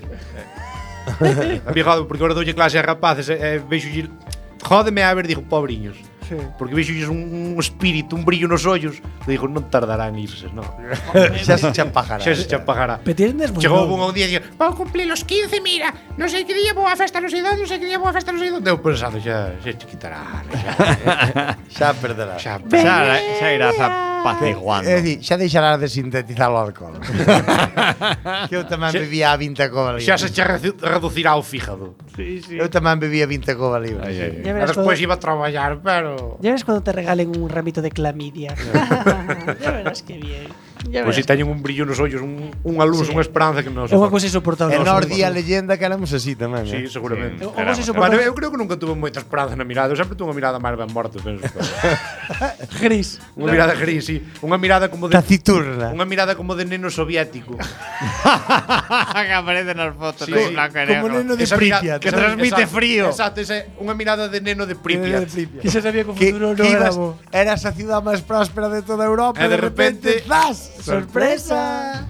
Speaker 4: A mí jode, porque agora doulle clase a rapaces e, e veixo jódeme a ver, digo, pobriños.
Speaker 3: Sí.
Speaker 4: Porque veixo un, un espírito, un brillo nos ollos. E digo, non tardarán en irse, non.
Speaker 6: Xa se champajará.
Speaker 4: Xa se chapajará.
Speaker 3: Pero ti eres moi
Speaker 4: Chegou
Speaker 3: novo.
Speaker 4: un día e dixo,
Speaker 1: Vou cumplir os quince, mira. Non sei que día vou a festa non sei onde, non sei que día vou a festa non sei onde.
Speaker 4: eu pensando, xa, xa te quitarán, xa,
Speaker 6: Xa perderá.
Speaker 4: xa,
Speaker 5: Xa, xa irás apaciguando.
Speaker 6: É dicir, xa deixarás de sintetizar o alcohol. Que eu tamén
Speaker 4: Xa-
Speaker 6: bebía a vinte coba libre.
Speaker 4: xa se che redu- reducirá o fígado.
Speaker 6: Eu tamén bebía vinte coba libre.
Speaker 5: Ai, ai, ai.
Speaker 3: Ya
Speaker 4: E
Speaker 3: verás
Speaker 4: despois
Speaker 3: cuando,
Speaker 4: iba a traballar, pero...
Speaker 3: ya ves cuando te regalen un ramito de clamidia. Ya verás que bien. Ya
Speaker 4: Pois
Speaker 3: verás.
Speaker 4: si teñen un brillo nos ollos, un, unha luz,
Speaker 3: Sí.
Speaker 4: unha esperanza que non
Speaker 3: É unha cousa insoportable.
Speaker 6: E nós di a leyenda que éramos así tamén.
Speaker 4: Sí,
Speaker 6: eh?
Speaker 4: seguramente.
Speaker 3: É unha
Speaker 5: Éramos.
Speaker 3: cousa
Speaker 4: Bueno,
Speaker 3: insoportable.
Speaker 4: eu creo que nunca tuve moita esperanza na mirada. Eu sempre tuve unha mirada máis ben morta, penso.
Speaker 3: Gris.
Speaker 4: Unha mirada gris, sí. Unha mirada como de...
Speaker 6: Taciturna.
Speaker 4: Unha mirada como de neno soviético.
Speaker 5: Que aparece nas fotos
Speaker 4: Sí,
Speaker 5: aí blanco e
Speaker 6: Como
Speaker 5: negro.
Speaker 6: neno de
Speaker 4: Esa mira-
Speaker 6: Pripyat.
Speaker 5: que transmite
Speaker 4: exacto,
Speaker 5: frío.
Speaker 4: Exacto, esa é unha mirada de neno de
Speaker 6: Neno
Speaker 4: Pripyat.
Speaker 6: de Pripyat.
Speaker 3: Que xa sabía que o
Speaker 6: Que,
Speaker 3: futuro
Speaker 6: que
Speaker 3: non era
Speaker 6: ibas,
Speaker 3: bo.
Speaker 6: eras a ciudad máis próspera de toda Europa
Speaker 4: E
Speaker 6: e
Speaker 4: de
Speaker 6: de repente,
Speaker 4: repente-
Speaker 6: ¡zas! ¡Sorpresa!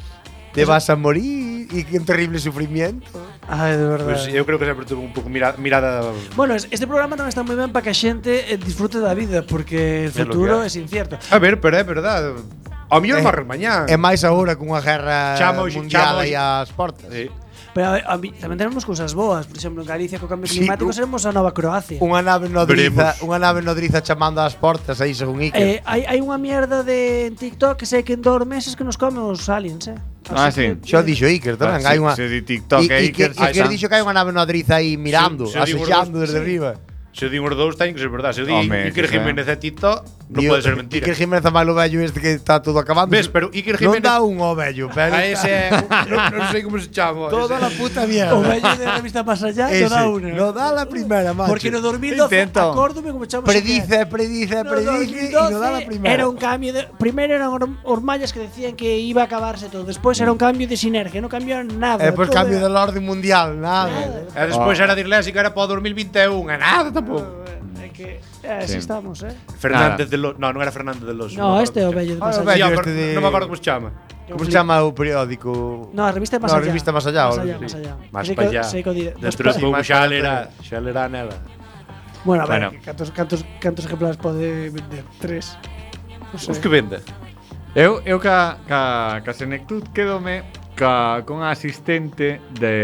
Speaker 6: Te vas a morir y qué un terrible sufrimiento.
Speaker 3: Ai, de verdade.
Speaker 4: Pois eu creo que sempre tuve un pouco mira, mirada...
Speaker 3: Bueno, es- este programa non está moi ben para que a xente eh, disfrute da vida, porque o
Speaker 4: É lo
Speaker 3: futuro
Speaker 4: que
Speaker 3: é incierto.
Speaker 4: A ver, pero é verdade. Ao mellor
Speaker 6: Eh,
Speaker 4: morres mañá.
Speaker 6: É máis agora cunha guerra
Speaker 4: Chamo-
Speaker 6: mundial
Speaker 4: chamo-
Speaker 6: aí ás portas.
Speaker 4: Sí.
Speaker 3: Pero a, a, mí- tamén tenemos cousas boas, por exemplo, en Galicia co cambio
Speaker 6: Sí,
Speaker 3: climático
Speaker 6: u-
Speaker 3: seremos a nova Croacia.
Speaker 6: Unha nave nodriza,
Speaker 4: Veremos.
Speaker 6: unha nave nodriza chamando ás portas aí según Iker.
Speaker 3: Eh, hai, hai unha mierda de en TikTok que sei que en dous meses que nos come os aliens, eh?
Speaker 5: Ah, sí.
Speaker 3: que-
Speaker 6: Xa dixo Iker tamén,
Speaker 5: Ah,
Speaker 6: hai
Speaker 5: sí,
Speaker 6: unha
Speaker 5: sí, di TikTok
Speaker 6: I-
Speaker 5: e
Speaker 6: Iker,
Speaker 5: Iker,
Speaker 6: Iker
Speaker 4: ah,
Speaker 6: dixo que hai unha nave nodriza aí mirando,
Speaker 4: Se- se digo os
Speaker 6: asexando
Speaker 4: dous,
Speaker 6: desde
Speaker 4: sí.
Speaker 6: arriba.
Speaker 4: Se o di os dous, ten que ser verdade. Se o di
Speaker 5: Home,
Speaker 4: Iker
Speaker 5: que sea.
Speaker 4: Jiménez e Tito, non
Speaker 6: Digo,
Speaker 4: pode ser mentira.
Speaker 6: Iker Jiménez é malo vello este que está todo acabando.
Speaker 4: Ves, pero Iker
Speaker 6: Non
Speaker 4: Jiménez...
Speaker 6: dá un o vello, pero
Speaker 4: A ese é... non, non sei como se chama.
Speaker 6: toda
Speaker 4: ese-
Speaker 6: la puta mierda.
Speaker 3: O vello de la revista Más Allá
Speaker 6: Ese,
Speaker 3: no da una.
Speaker 6: no da la primera, macho.
Speaker 3: Porque no dos mil doce,
Speaker 5: Intento.
Speaker 3: acórdome como echamos
Speaker 6: Predice, predice,
Speaker 3: No,
Speaker 6: predice y no da la primera.
Speaker 3: Era un cambio de. Primero eran or- hormallas que decían que iba a acabarse todo. Después era un cambio de sinergia, no cambió nada.
Speaker 6: E despois
Speaker 3: todo
Speaker 6: cambio
Speaker 3: era-
Speaker 6: del orden mundial, nada.
Speaker 4: E despois era de Irlesa que era para o dos mil vinte e un. E nada tampouco.
Speaker 3: É que eh, así
Speaker 5: Sí.
Speaker 3: estamos, eh.
Speaker 4: Fernández de Los... No, non era Fernández de Los.
Speaker 3: No, este é o vello de
Speaker 6: Ah,
Speaker 3: Más
Speaker 6: o
Speaker 3: Allá.
Speaker 4: Sí,
Speaker 6: vello
Speaker 4: pero
Speaker 6: este de-
Speaker 4: non me acordo como se chama.
Speaker 6: Como se chama o periódico?
Speaker 3: No, a revista Más
Speaker 6: No, a
Speaker 3: Allá.
Speaker 6: revista Más Allá,
Speaker 3: Más
Speaker 6: o-
Speaker 3: allá,
Speaker 6: sí.
Speaker 3: más allá.
Speaker 4: Más
Speaker 3: Sei
Speaker 4: pa
Speaker 3: que-
Speaker 4: allá.
Speaker 3: sei que o di-
Speaker 4: Dentro
Speaker 3: despois-
Speaker 4: de pouco
Speaker 6: máis
Speaker 4: xa
Speaker 6: para
Speaker 4: lerá, xa lerá nela.
Speaker 3: Bueno, a ver,
Speaker 5: Bueno.
Speaker 3: que cantos, cantos, cantos ejemplares pode vender? Tres. Non sei.
Speaker 4: Os que vende.
Speaker 5: Eu, eu ca, ca, ca Senectud quedome ca, con a asistente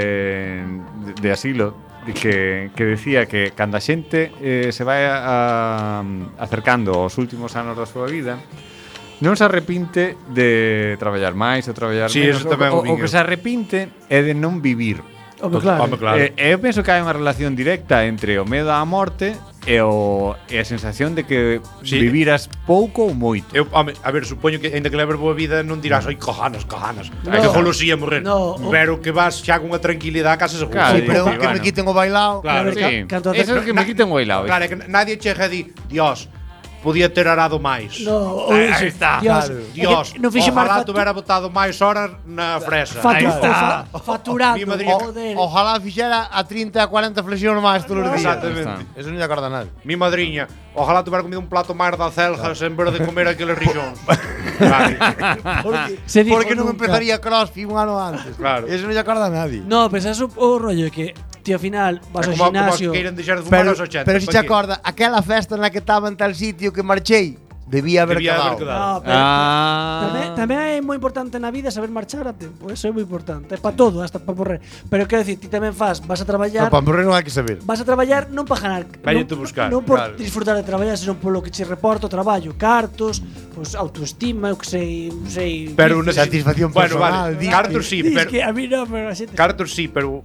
Speaker 5: de, de, de asilo de que, que decía que cando a xente eh, se vai a, a, acercando aos últimos anos da súa vida non se arrepinte de traballar máis ou traballar
Speaker 4: Sí,
Speaker 5: menos.
Speaker 4: eso tamén
Speaker 5: o,
Speaker 4: o
Speaker 5: o, o
Speaker 4: vin
Speaker 5: que
Speaker 4: eu.
Speaker 5: se arrepinte é de non vivir.
Speaker 3: Home, claro.
Speaker 4: Home, claro.
Speaker 5: Eh, eu penso que hai unha relación directa entre o medo á morte e, o, e a sensación de que
Speaker 4: Sí.
Speaker 5: viviras pouco ou moito.
Speaker 4: Eu, home, a ver, supoño que aínda que leves boa vida non dirás, oi, cojanas, cojanas.
Speaker 3: No.
Speaker 4: Hai que golosía morrer.
Speaker 3: No, o-
Speaker 4: Pero que vas xa con unha tranquilidade a casa seguro.
Speaker 5: Claro,
Speaker 6: Sí, pero
Speaker 5: sí,
Speaker 6: que me
Speaker 5: bueno.
Speaker 6: quiten o bailao.
Speaker 4: Claro,
Speaker 3: A ver, ca-
Speaker 5: Sí.
Speaker 3: canto
Speaker 5: Eso é que me quiten o bailao.
Speaker 4: Claro, é que nadie chega e di, Dios, podía ter arado máis.
Speaker 3: No,
Speaker 4: Aí,
Speaker 3: oye,
Speaker 4: aí está.
Speaker 3: Dios,
Speaker 6: Claro.
Speaker 3: é que
Speaker 4: Dios,
Speaker 3: non fixe máis
Speaker 4: ojalá
Speaker 3: fatu-
Speaker 4: tuvera botado máis horas na fresa.
Speaker 3: fatu-
Speaker 5: Aí
Speaker 3: o
Speaker 5: está.
Speaker 3: fa- faturando.
Speaker 4: Mi madriña-
Speaker 3: Joder.
Speaker 6: Ojalá fixera a trinta e a cuarenta flexiones máis todos os días.
Speaker 4: Exactamente.
Speaker 6: Eso non lle acorda nada.
Speaker 4: Mi madriña, ojalá tuvera comido un plato máis da celjas en vez de comer aqueles rixóns. Vale.
Speaker 6: Porque,
Speaker 3: Se dijo
Speaker 6: porque non
Speaker 3: nunca.
Speaker 6: empezaría CrossFit un ano antes.
Speaker 4: Claro.
Speaker 6: Eso non lle acorda a nadie.
Speaker 3: No, pensas o, o rollo que, tío, ao final vas ao
Speaker 4: como, como
Speaker 3: gimnasio.
Speaker 4: que queiran deixar de fumar
Speaker 6: Pero,
Speaker 4: aos ochenta.
Speaker 6: pero si
Speaker 4: ¿pa
Speaker 6: te
Speaker 4: qué?
Speaker 6: acorda, aquela festa na que estaba en tal sitio que marchei, Debía haber
Speaker 4: Debía haber
Speaker 6: quedado.
Speaker 4: quedado.
Speaker 3: No, pero
Speaker 5: Ah.
Speaker 3: tamén, tamén é moi importante na vida saber marchar a tempo. Eso é moi importante. É para todo, hasta para morrer. Pero quero dicir, ti tamén fas, vas a traballar.
Speaker 6: No, para morrer non hai que saber.
Speaker 3: Vas a traballar non para ganar,
Speaker 4: Veñen
Speaker 3: non,
Speaker 4: tú buscar,
Speaker 3: non por
Speaker 6: claro.
Speaker 3: disfrutar de traballar, senón polo que che reporta o traballo, cartos, pues autoestima, eu que sei, non sei.
Speaker 4: Pero
Speaker 3: dices,
Speaker 6: Satisfacción
Speaker 4: Bueno,
Speaker 6: personal,
Speaker 4: vale.
Speaker 6: dices.
Speaker 4: Cartos sí,
Speaker 3: dices
Speaker 4: pero
Speaker 3: que a mí non, pero a xente.
Speaker 4: Cartos sí, pero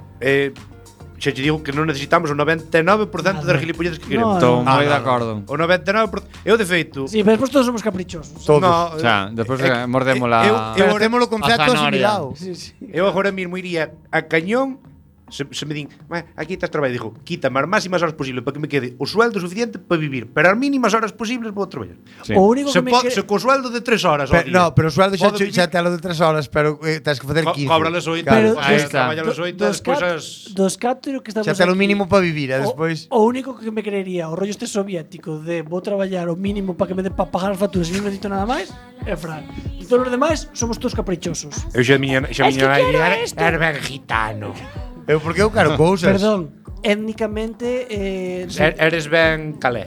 Speaker 4: eh xa te digo que non necesitamos o noventa e nove por cento
Speaker 3: Nada.
Speaker 4: das gilipolleces que queremos.
Speaker 3: No,
Speaker 5: Estou
Speaker 3: no,
Speaker 5: moi
Speaker 6: no,
Speaker 5: de
Speaker 6: no.
Speaker 5: acordo.
Speaker 4: O noventa e nove por cento. Eu de feito,
Speaker 3: Sí, pero despois todos somos caprichosos.
Speaker 6: Todos.
Speaker 4: no,
Speaker 5: O sea, despois
Speaker 4: eh,
Speaker 5: eh, mordemos la...
Speaker 4: eu-
Speaker 6: Pero
Speaker 4: eu-
Speaker 6: temos o concepto
Speaker 5: a zanahoria.
Speaker 6: asimilado.
Speaker 3: Sí, sí.
Speaker 4: eu agora mesmo iría a cañón. Se, se me din, "Mae, aquí estás traballo", digo, quítame as máximas horas posibles para que me quede o sueldo suficiente para vivir, pero as mínimas horas posibles vou traballar.
Speaker 5: Sí.
Speaker 3: O único
Speaker 4: Se,
Speaker 3: que me
Speaker 4: po,
Speaker 3: que...
Speaker 4: se co sueldo de tres horas ao
Speaker 6: Pero,
Speaker 4: día.
Speaker 6: no, pero o sueldo xa,
Speaker 4: podo
Speaker 6: che- xa
Speaker 4: vivir-
Speaker 6: te lo de tres horas, pero eh, tens que facer
Speaker 4: Co-
Speaker 6: quince.
Speaker 4: Cobra las oito,
Speaker 3: Pero
Speaker 5: Ahí
Speaker 3: dos-
Speaker 5: está.
Speaker 4: traballa las oito,
Speaker 3: dos,
Speaker 4: despois
Speaker 3: cat,
Speaker 4: as...
Speaker 3: dos catro que estamos
Speaker 6: Xa te lo
Speaker 3: aquí,
Speaker 6: mínimo para vivir, e
Speaker 3: o-
Speaker 6: despois
Speaker 3: O, único que me creería, o rollo este soviético de vou traballar o mínimo para que me den para pagar as facturas e non necesito nada máis, é Fran. E todos os demais somos todos caprichosos.
Speaker 4: Eu xa miña, xa
Speaker 3: Es que
Speaker 4: miña
Speaker 3: quiero
Speaker 4: era,
Speaker 3: esto.
Speaker 4: era ben gitano.
Speaker 6: eu porque eu quero cousas.
Speaker 3: Perdón, étnicamente eh, sí.
Speaker 4: Er- Eres ben calé.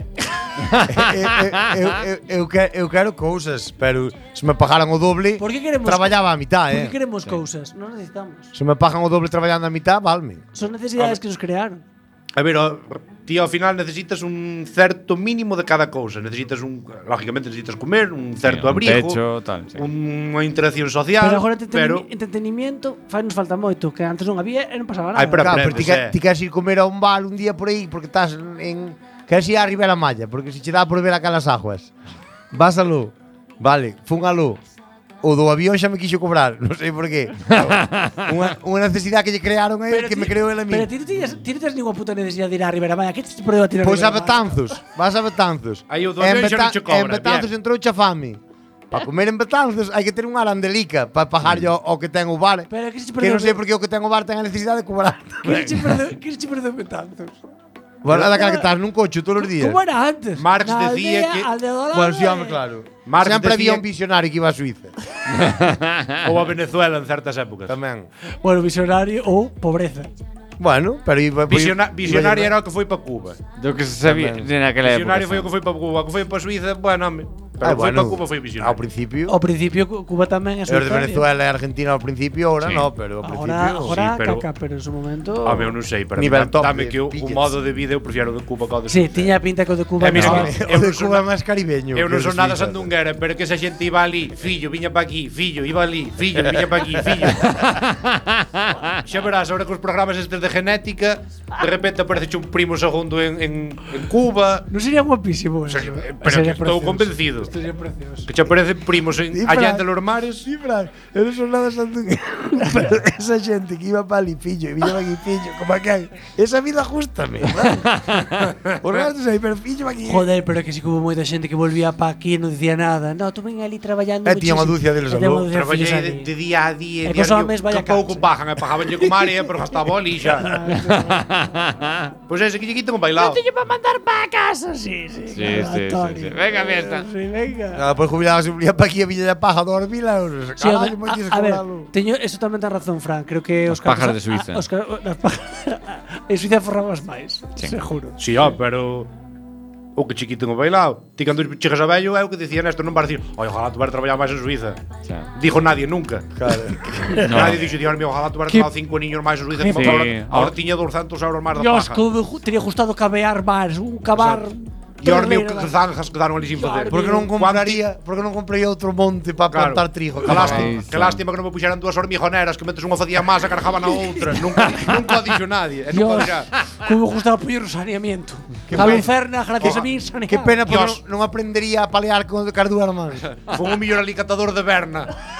Speaker 6: eu, eu, eu, eu, que- eu quero cousas, pero se me pagaran o doble,
Speaker 3: ¿Por qué queremos
Speaker 6: traballaba a mitad,
Speaker 3: ¿Por
Speaker 6: eh.
Speaker 3: qué queremos cousas? Non necesitamos.
Speaker 6: Se me pagan o doble traballando a mitad, valme.
Speaker 3: Son necesidades que nos crearon.
Speaker 4: A ver, o, ti ao final necesitas un certo mínimo de cada cousa. Necesitas un, lógicamente necesitas comer, un certo
Speaker 5: un
Speaker 4: abrigo,
Speaker 5: techo, tal, sí.
Speaker 4: unha interacción social,
Speaker 3: Pero agora entreteni
Speaker 4: pero
Speaker 3: entretenimiento fai nos falta moito, que antes non había e non pasaba nada.
Speaker 4: Ai, pero
Speaker 6: Claro, pero ti,
Speaker 4: aprendes,
Speaker 6: que-
Speaker 4: eh.
Speaker 6: ti queres ir comer a un bar un día por aí porque estás en queres ir a Ribera Maya, porque se che dá por ver aquelas aguas. Vas aló. Vale, fun aló. O do avión xa me quixo cobrar, non sei por qué. unha, unha necesidade que lle crearon aí que
Speaker 3: ti-
Speaker 6: me creou el a mí.
Speaker 3: Pero ti non tiñas, ti non tens ninguna puta necesidade de ir a Ribera Maya. Que te prueba tirar
Speaker 6: Pois a
Speaker 3: Ribera Maya?
Speaker 6: Betanzos, vas a Betanzos.
Speaker 4: Aí o do
Speaker 6: En
Speaker 4: avión xa non
Speaker 6: Beta-
Speaker 4: che cobra,
Speaker 6: En Betanzos
Speaker 4: bien.
Speaker 6: entrou xa fame. Para comer en Betanzos hai que ter unha arandelica para pagar yo o que ten o bar.
Speaker 3: Pero que se
Speaker 6: Que non
Speaker 3: perdeu-
Speaker 6: sei por que o que ten o bar ten a necesidade de cobrar.
Speaker 3: Que che perdeu, que che perdeu Betanzos?
Speaker 6: Bueno, daquela que estás nun coche todos os días.
Speaker 3: Como era antes?
Speaker 4: Marx
Speaker 3: Na
Speaker 4: decía
Speaker 3: aldea,
Speaker 4: que-
Speaker 3: aldea do lado
Speaker 6: Bueno, sí,
Speaker 3: e-
Speaker 6: home, claro.
Speaker 4: Marx
Speaker 6: Sempre había
Speaker 4: decía-
Speaker 6: un visionario que iba a Suiza.
Speaker 4: ou a Venezuela en certas épocas.
Speaker 6: Tamén.
Speaker 3: Bueno, visionario ou pobreza.
Speaker 6: Bueno, pero iba...
Speaker 4: Visiona,
Speaker 6: iba-
Speaker 4: visionario
Speaker 6: iba-
Speaker 4: era o que foi para Cuba.
Speaker 5: Do que se sabía
Speaker 6: Tamén.
Speaker 5: en aquela época.
Speaker 4: Visionario foi o que foi para Cuba, o que foi para Suiza, bueno, home. Pero
Speaker 6: Ah,
Speaker 4: o que foi
Speaker 6: bueno,
Speaker 4: para Cuba foi
Speaker 6: Ao
Speaker 4: visionario.
Speaker 6: principio...
Speaker 3: Ao principio Cu- Cuba tamén é
Speaker 6: Os
Speaker 3: súa
Speaker 6: de
Speaker 3: historia.
Speaker 6: Venezuela e Argentina ao principio, ahora
Speaker 5: Sí.
Speaker 6: no, pero ao
Speaker 3: Agora,
Speaker 6: principio...
Speaker 3: agora
Speaker 4: sí, pero-
Speaker 3: caca, pero en su momento.
Speaker 4: Home, eu non sei, pero
Speaker 6: Nivel
Speaker 4: dame,
Speaker 6: top
Speaker 4: dame
Speaker 6: de
Speaker 4: que o, o
Speaker 6: billets.
Speaker 4: modo de vida eu prefiero o de Cuba que o de
Speaker 3: Sí,
Speaker 4: Suiza.
Speaker 3: tiña pinta que o de Cuba.
Speaker 4: Eh, mira,
Speaker 3: no.
Speaker 4: que-
Speaker 6: O de
Speaker 4: eu non
Speaker 6: Cuba é
Speaker 4: son-
Speaker 6: máis caribeño.
Speaker 4: Eu
Speaker 6: que
Speaker 4: non
Speaker 6: o de
Speaker 4: son nada
Speaker 6: Suiza.
Speaker 4: sandunguera, pero que esa xente iba ali, fillo, viña pa aquí, fillo, iba ali, fillo, viña pa aquí, fillo. Xa verás, ahora cos programas estes de genética, de repente aparece un primo segundo en, en, en Cuba,
Speaker 3: Non sería guapísimo eso.
Speaker 4: Sería-
Speaker 3: eh?
Speaker 4: pero
Speaker 3: Sería
Speaker 4: que estou
Speaker 3: precioso.
Speaker 4: convencido.
Speaker 3: Esto sería precioso.
Speaker 4: que xa aparecen primos en
Speaker 6: Sí,
Speaker 4: allá
Speaker 6: Fran.
Speaker 4: de los mares.
Speaker 6: Sí, Fran, eu non son nada sandunguero. Pero esa xente que iba pa ali, pillo, e viña aquí, pillo, como aquel. Esa vida ajustame, Fran. Os gastos aí, pero pillo aquí.
Speaker 3: Joder, pero que si que hubo moita xente que volvía pa aquí e non dicía nada. No, tú ven ali traballando.
Speaker 6: Eh, tiña unha
Speaker 3: muchísimo.
Speaker 6: dúcia deles
Speaker 3: E tiña
Speaker 6: aló.
Speaker 3: unha dúcia de
Speaker 4: Traballei
Speaker 3: fillos
Speaker 4: de,
Speaker 3: ali.
Speaker 4: de día a día,
Speaker 3: E
Speaker 4: diario,
Speaker 3: cos homes vaya
Speaker 4: que pouco
Speaker 3: cansa.
Speaker 4: pagan, e pagabanlle con área, pero gastaba a lixa. Pois ese que lle quitan un bailado.
Speaker 3: Teño para mandar pa casa, sí, sí.
Speaker 5: Sí, sí, sí, sí. Venga, fiesta.
Speaker 3: Sí, venga.
Speaker 6: Ah, pois jubilaba-se un día pa aquí e viña de paja dos mil euros.
Speaker 3: Sí, a,
Speaker 6: Carallo, moi quise
Speaker 3: a, a ver,
Speaker 6: cobralo.
Speaker 3: teño, eso tamén ten razón, Fran. Creo que os
Speaker 5: As pajas
Speaker 3: cartos-
Speaker 5: de Suiza.
Speaker 3: a- os car- as pajas en Suiza forramos máis,
Speaker 5: Sí.
Speaker 3: seguro.
Speaker 4: Si, ó, pero o que che quiten o bailado. Ti cando chegas a vello é o que dicía Néstor, non vas dicir, "Oi, ojalá tu traballar máis en Suiza."
Speaker 5: Xa.
Speaker 4: Dijo nadie nunca.
Speaker 6: Claro.
Speaker 5: No.
Speaker 4: Nadie dixo, "Dios mío, ojalá tu
Speaker 3: Que-
Speaker 4: traballado cinco niños máis en Suiza."
Speaker 3: que-
Speaker 4: como
Speaker 5: Sí.
Speaker 4: ahora, ahora tiña doscientos euros máis da
Speaker 3: Dios,
Speaker 4: paja.
Speaker 3: como me ju- teria gustado cavear máis, un cavar.
Speaker 4: Dios mío, que
Speaker 3: treleiro,
Speaker 4: zanjas quedaron ali sin facer.
Speaker 6: Por que non compraría, por que non compraría outro monte para
Speaker 4: Claro.
Speaker 6: plantar trigo?
Speaker 4: Que lástima,
Speaker 5: Aí
Speaker 4: que
Speaker 5: está.
Speaker 4: lástima que non me puxeran dúas hormigoneras que metes unha facía máis e carjaban a outra. nunca, nunca o dixo nadie. E non
Speaker 3: Dios,
Speaker 4: poderá.
Speaker 3: como me gustaba poñer o saneamiento. A
Speaker 6: pena.
Speaker 3: Lucerna, gracias a mí, saneaba.
Speaker 6: Que pena porque
Speaker 4: Dios.
Speaker 6: non, non aprendería a palear con carduar máis.
Speaker 4: Fue un millor ali catador de Berna.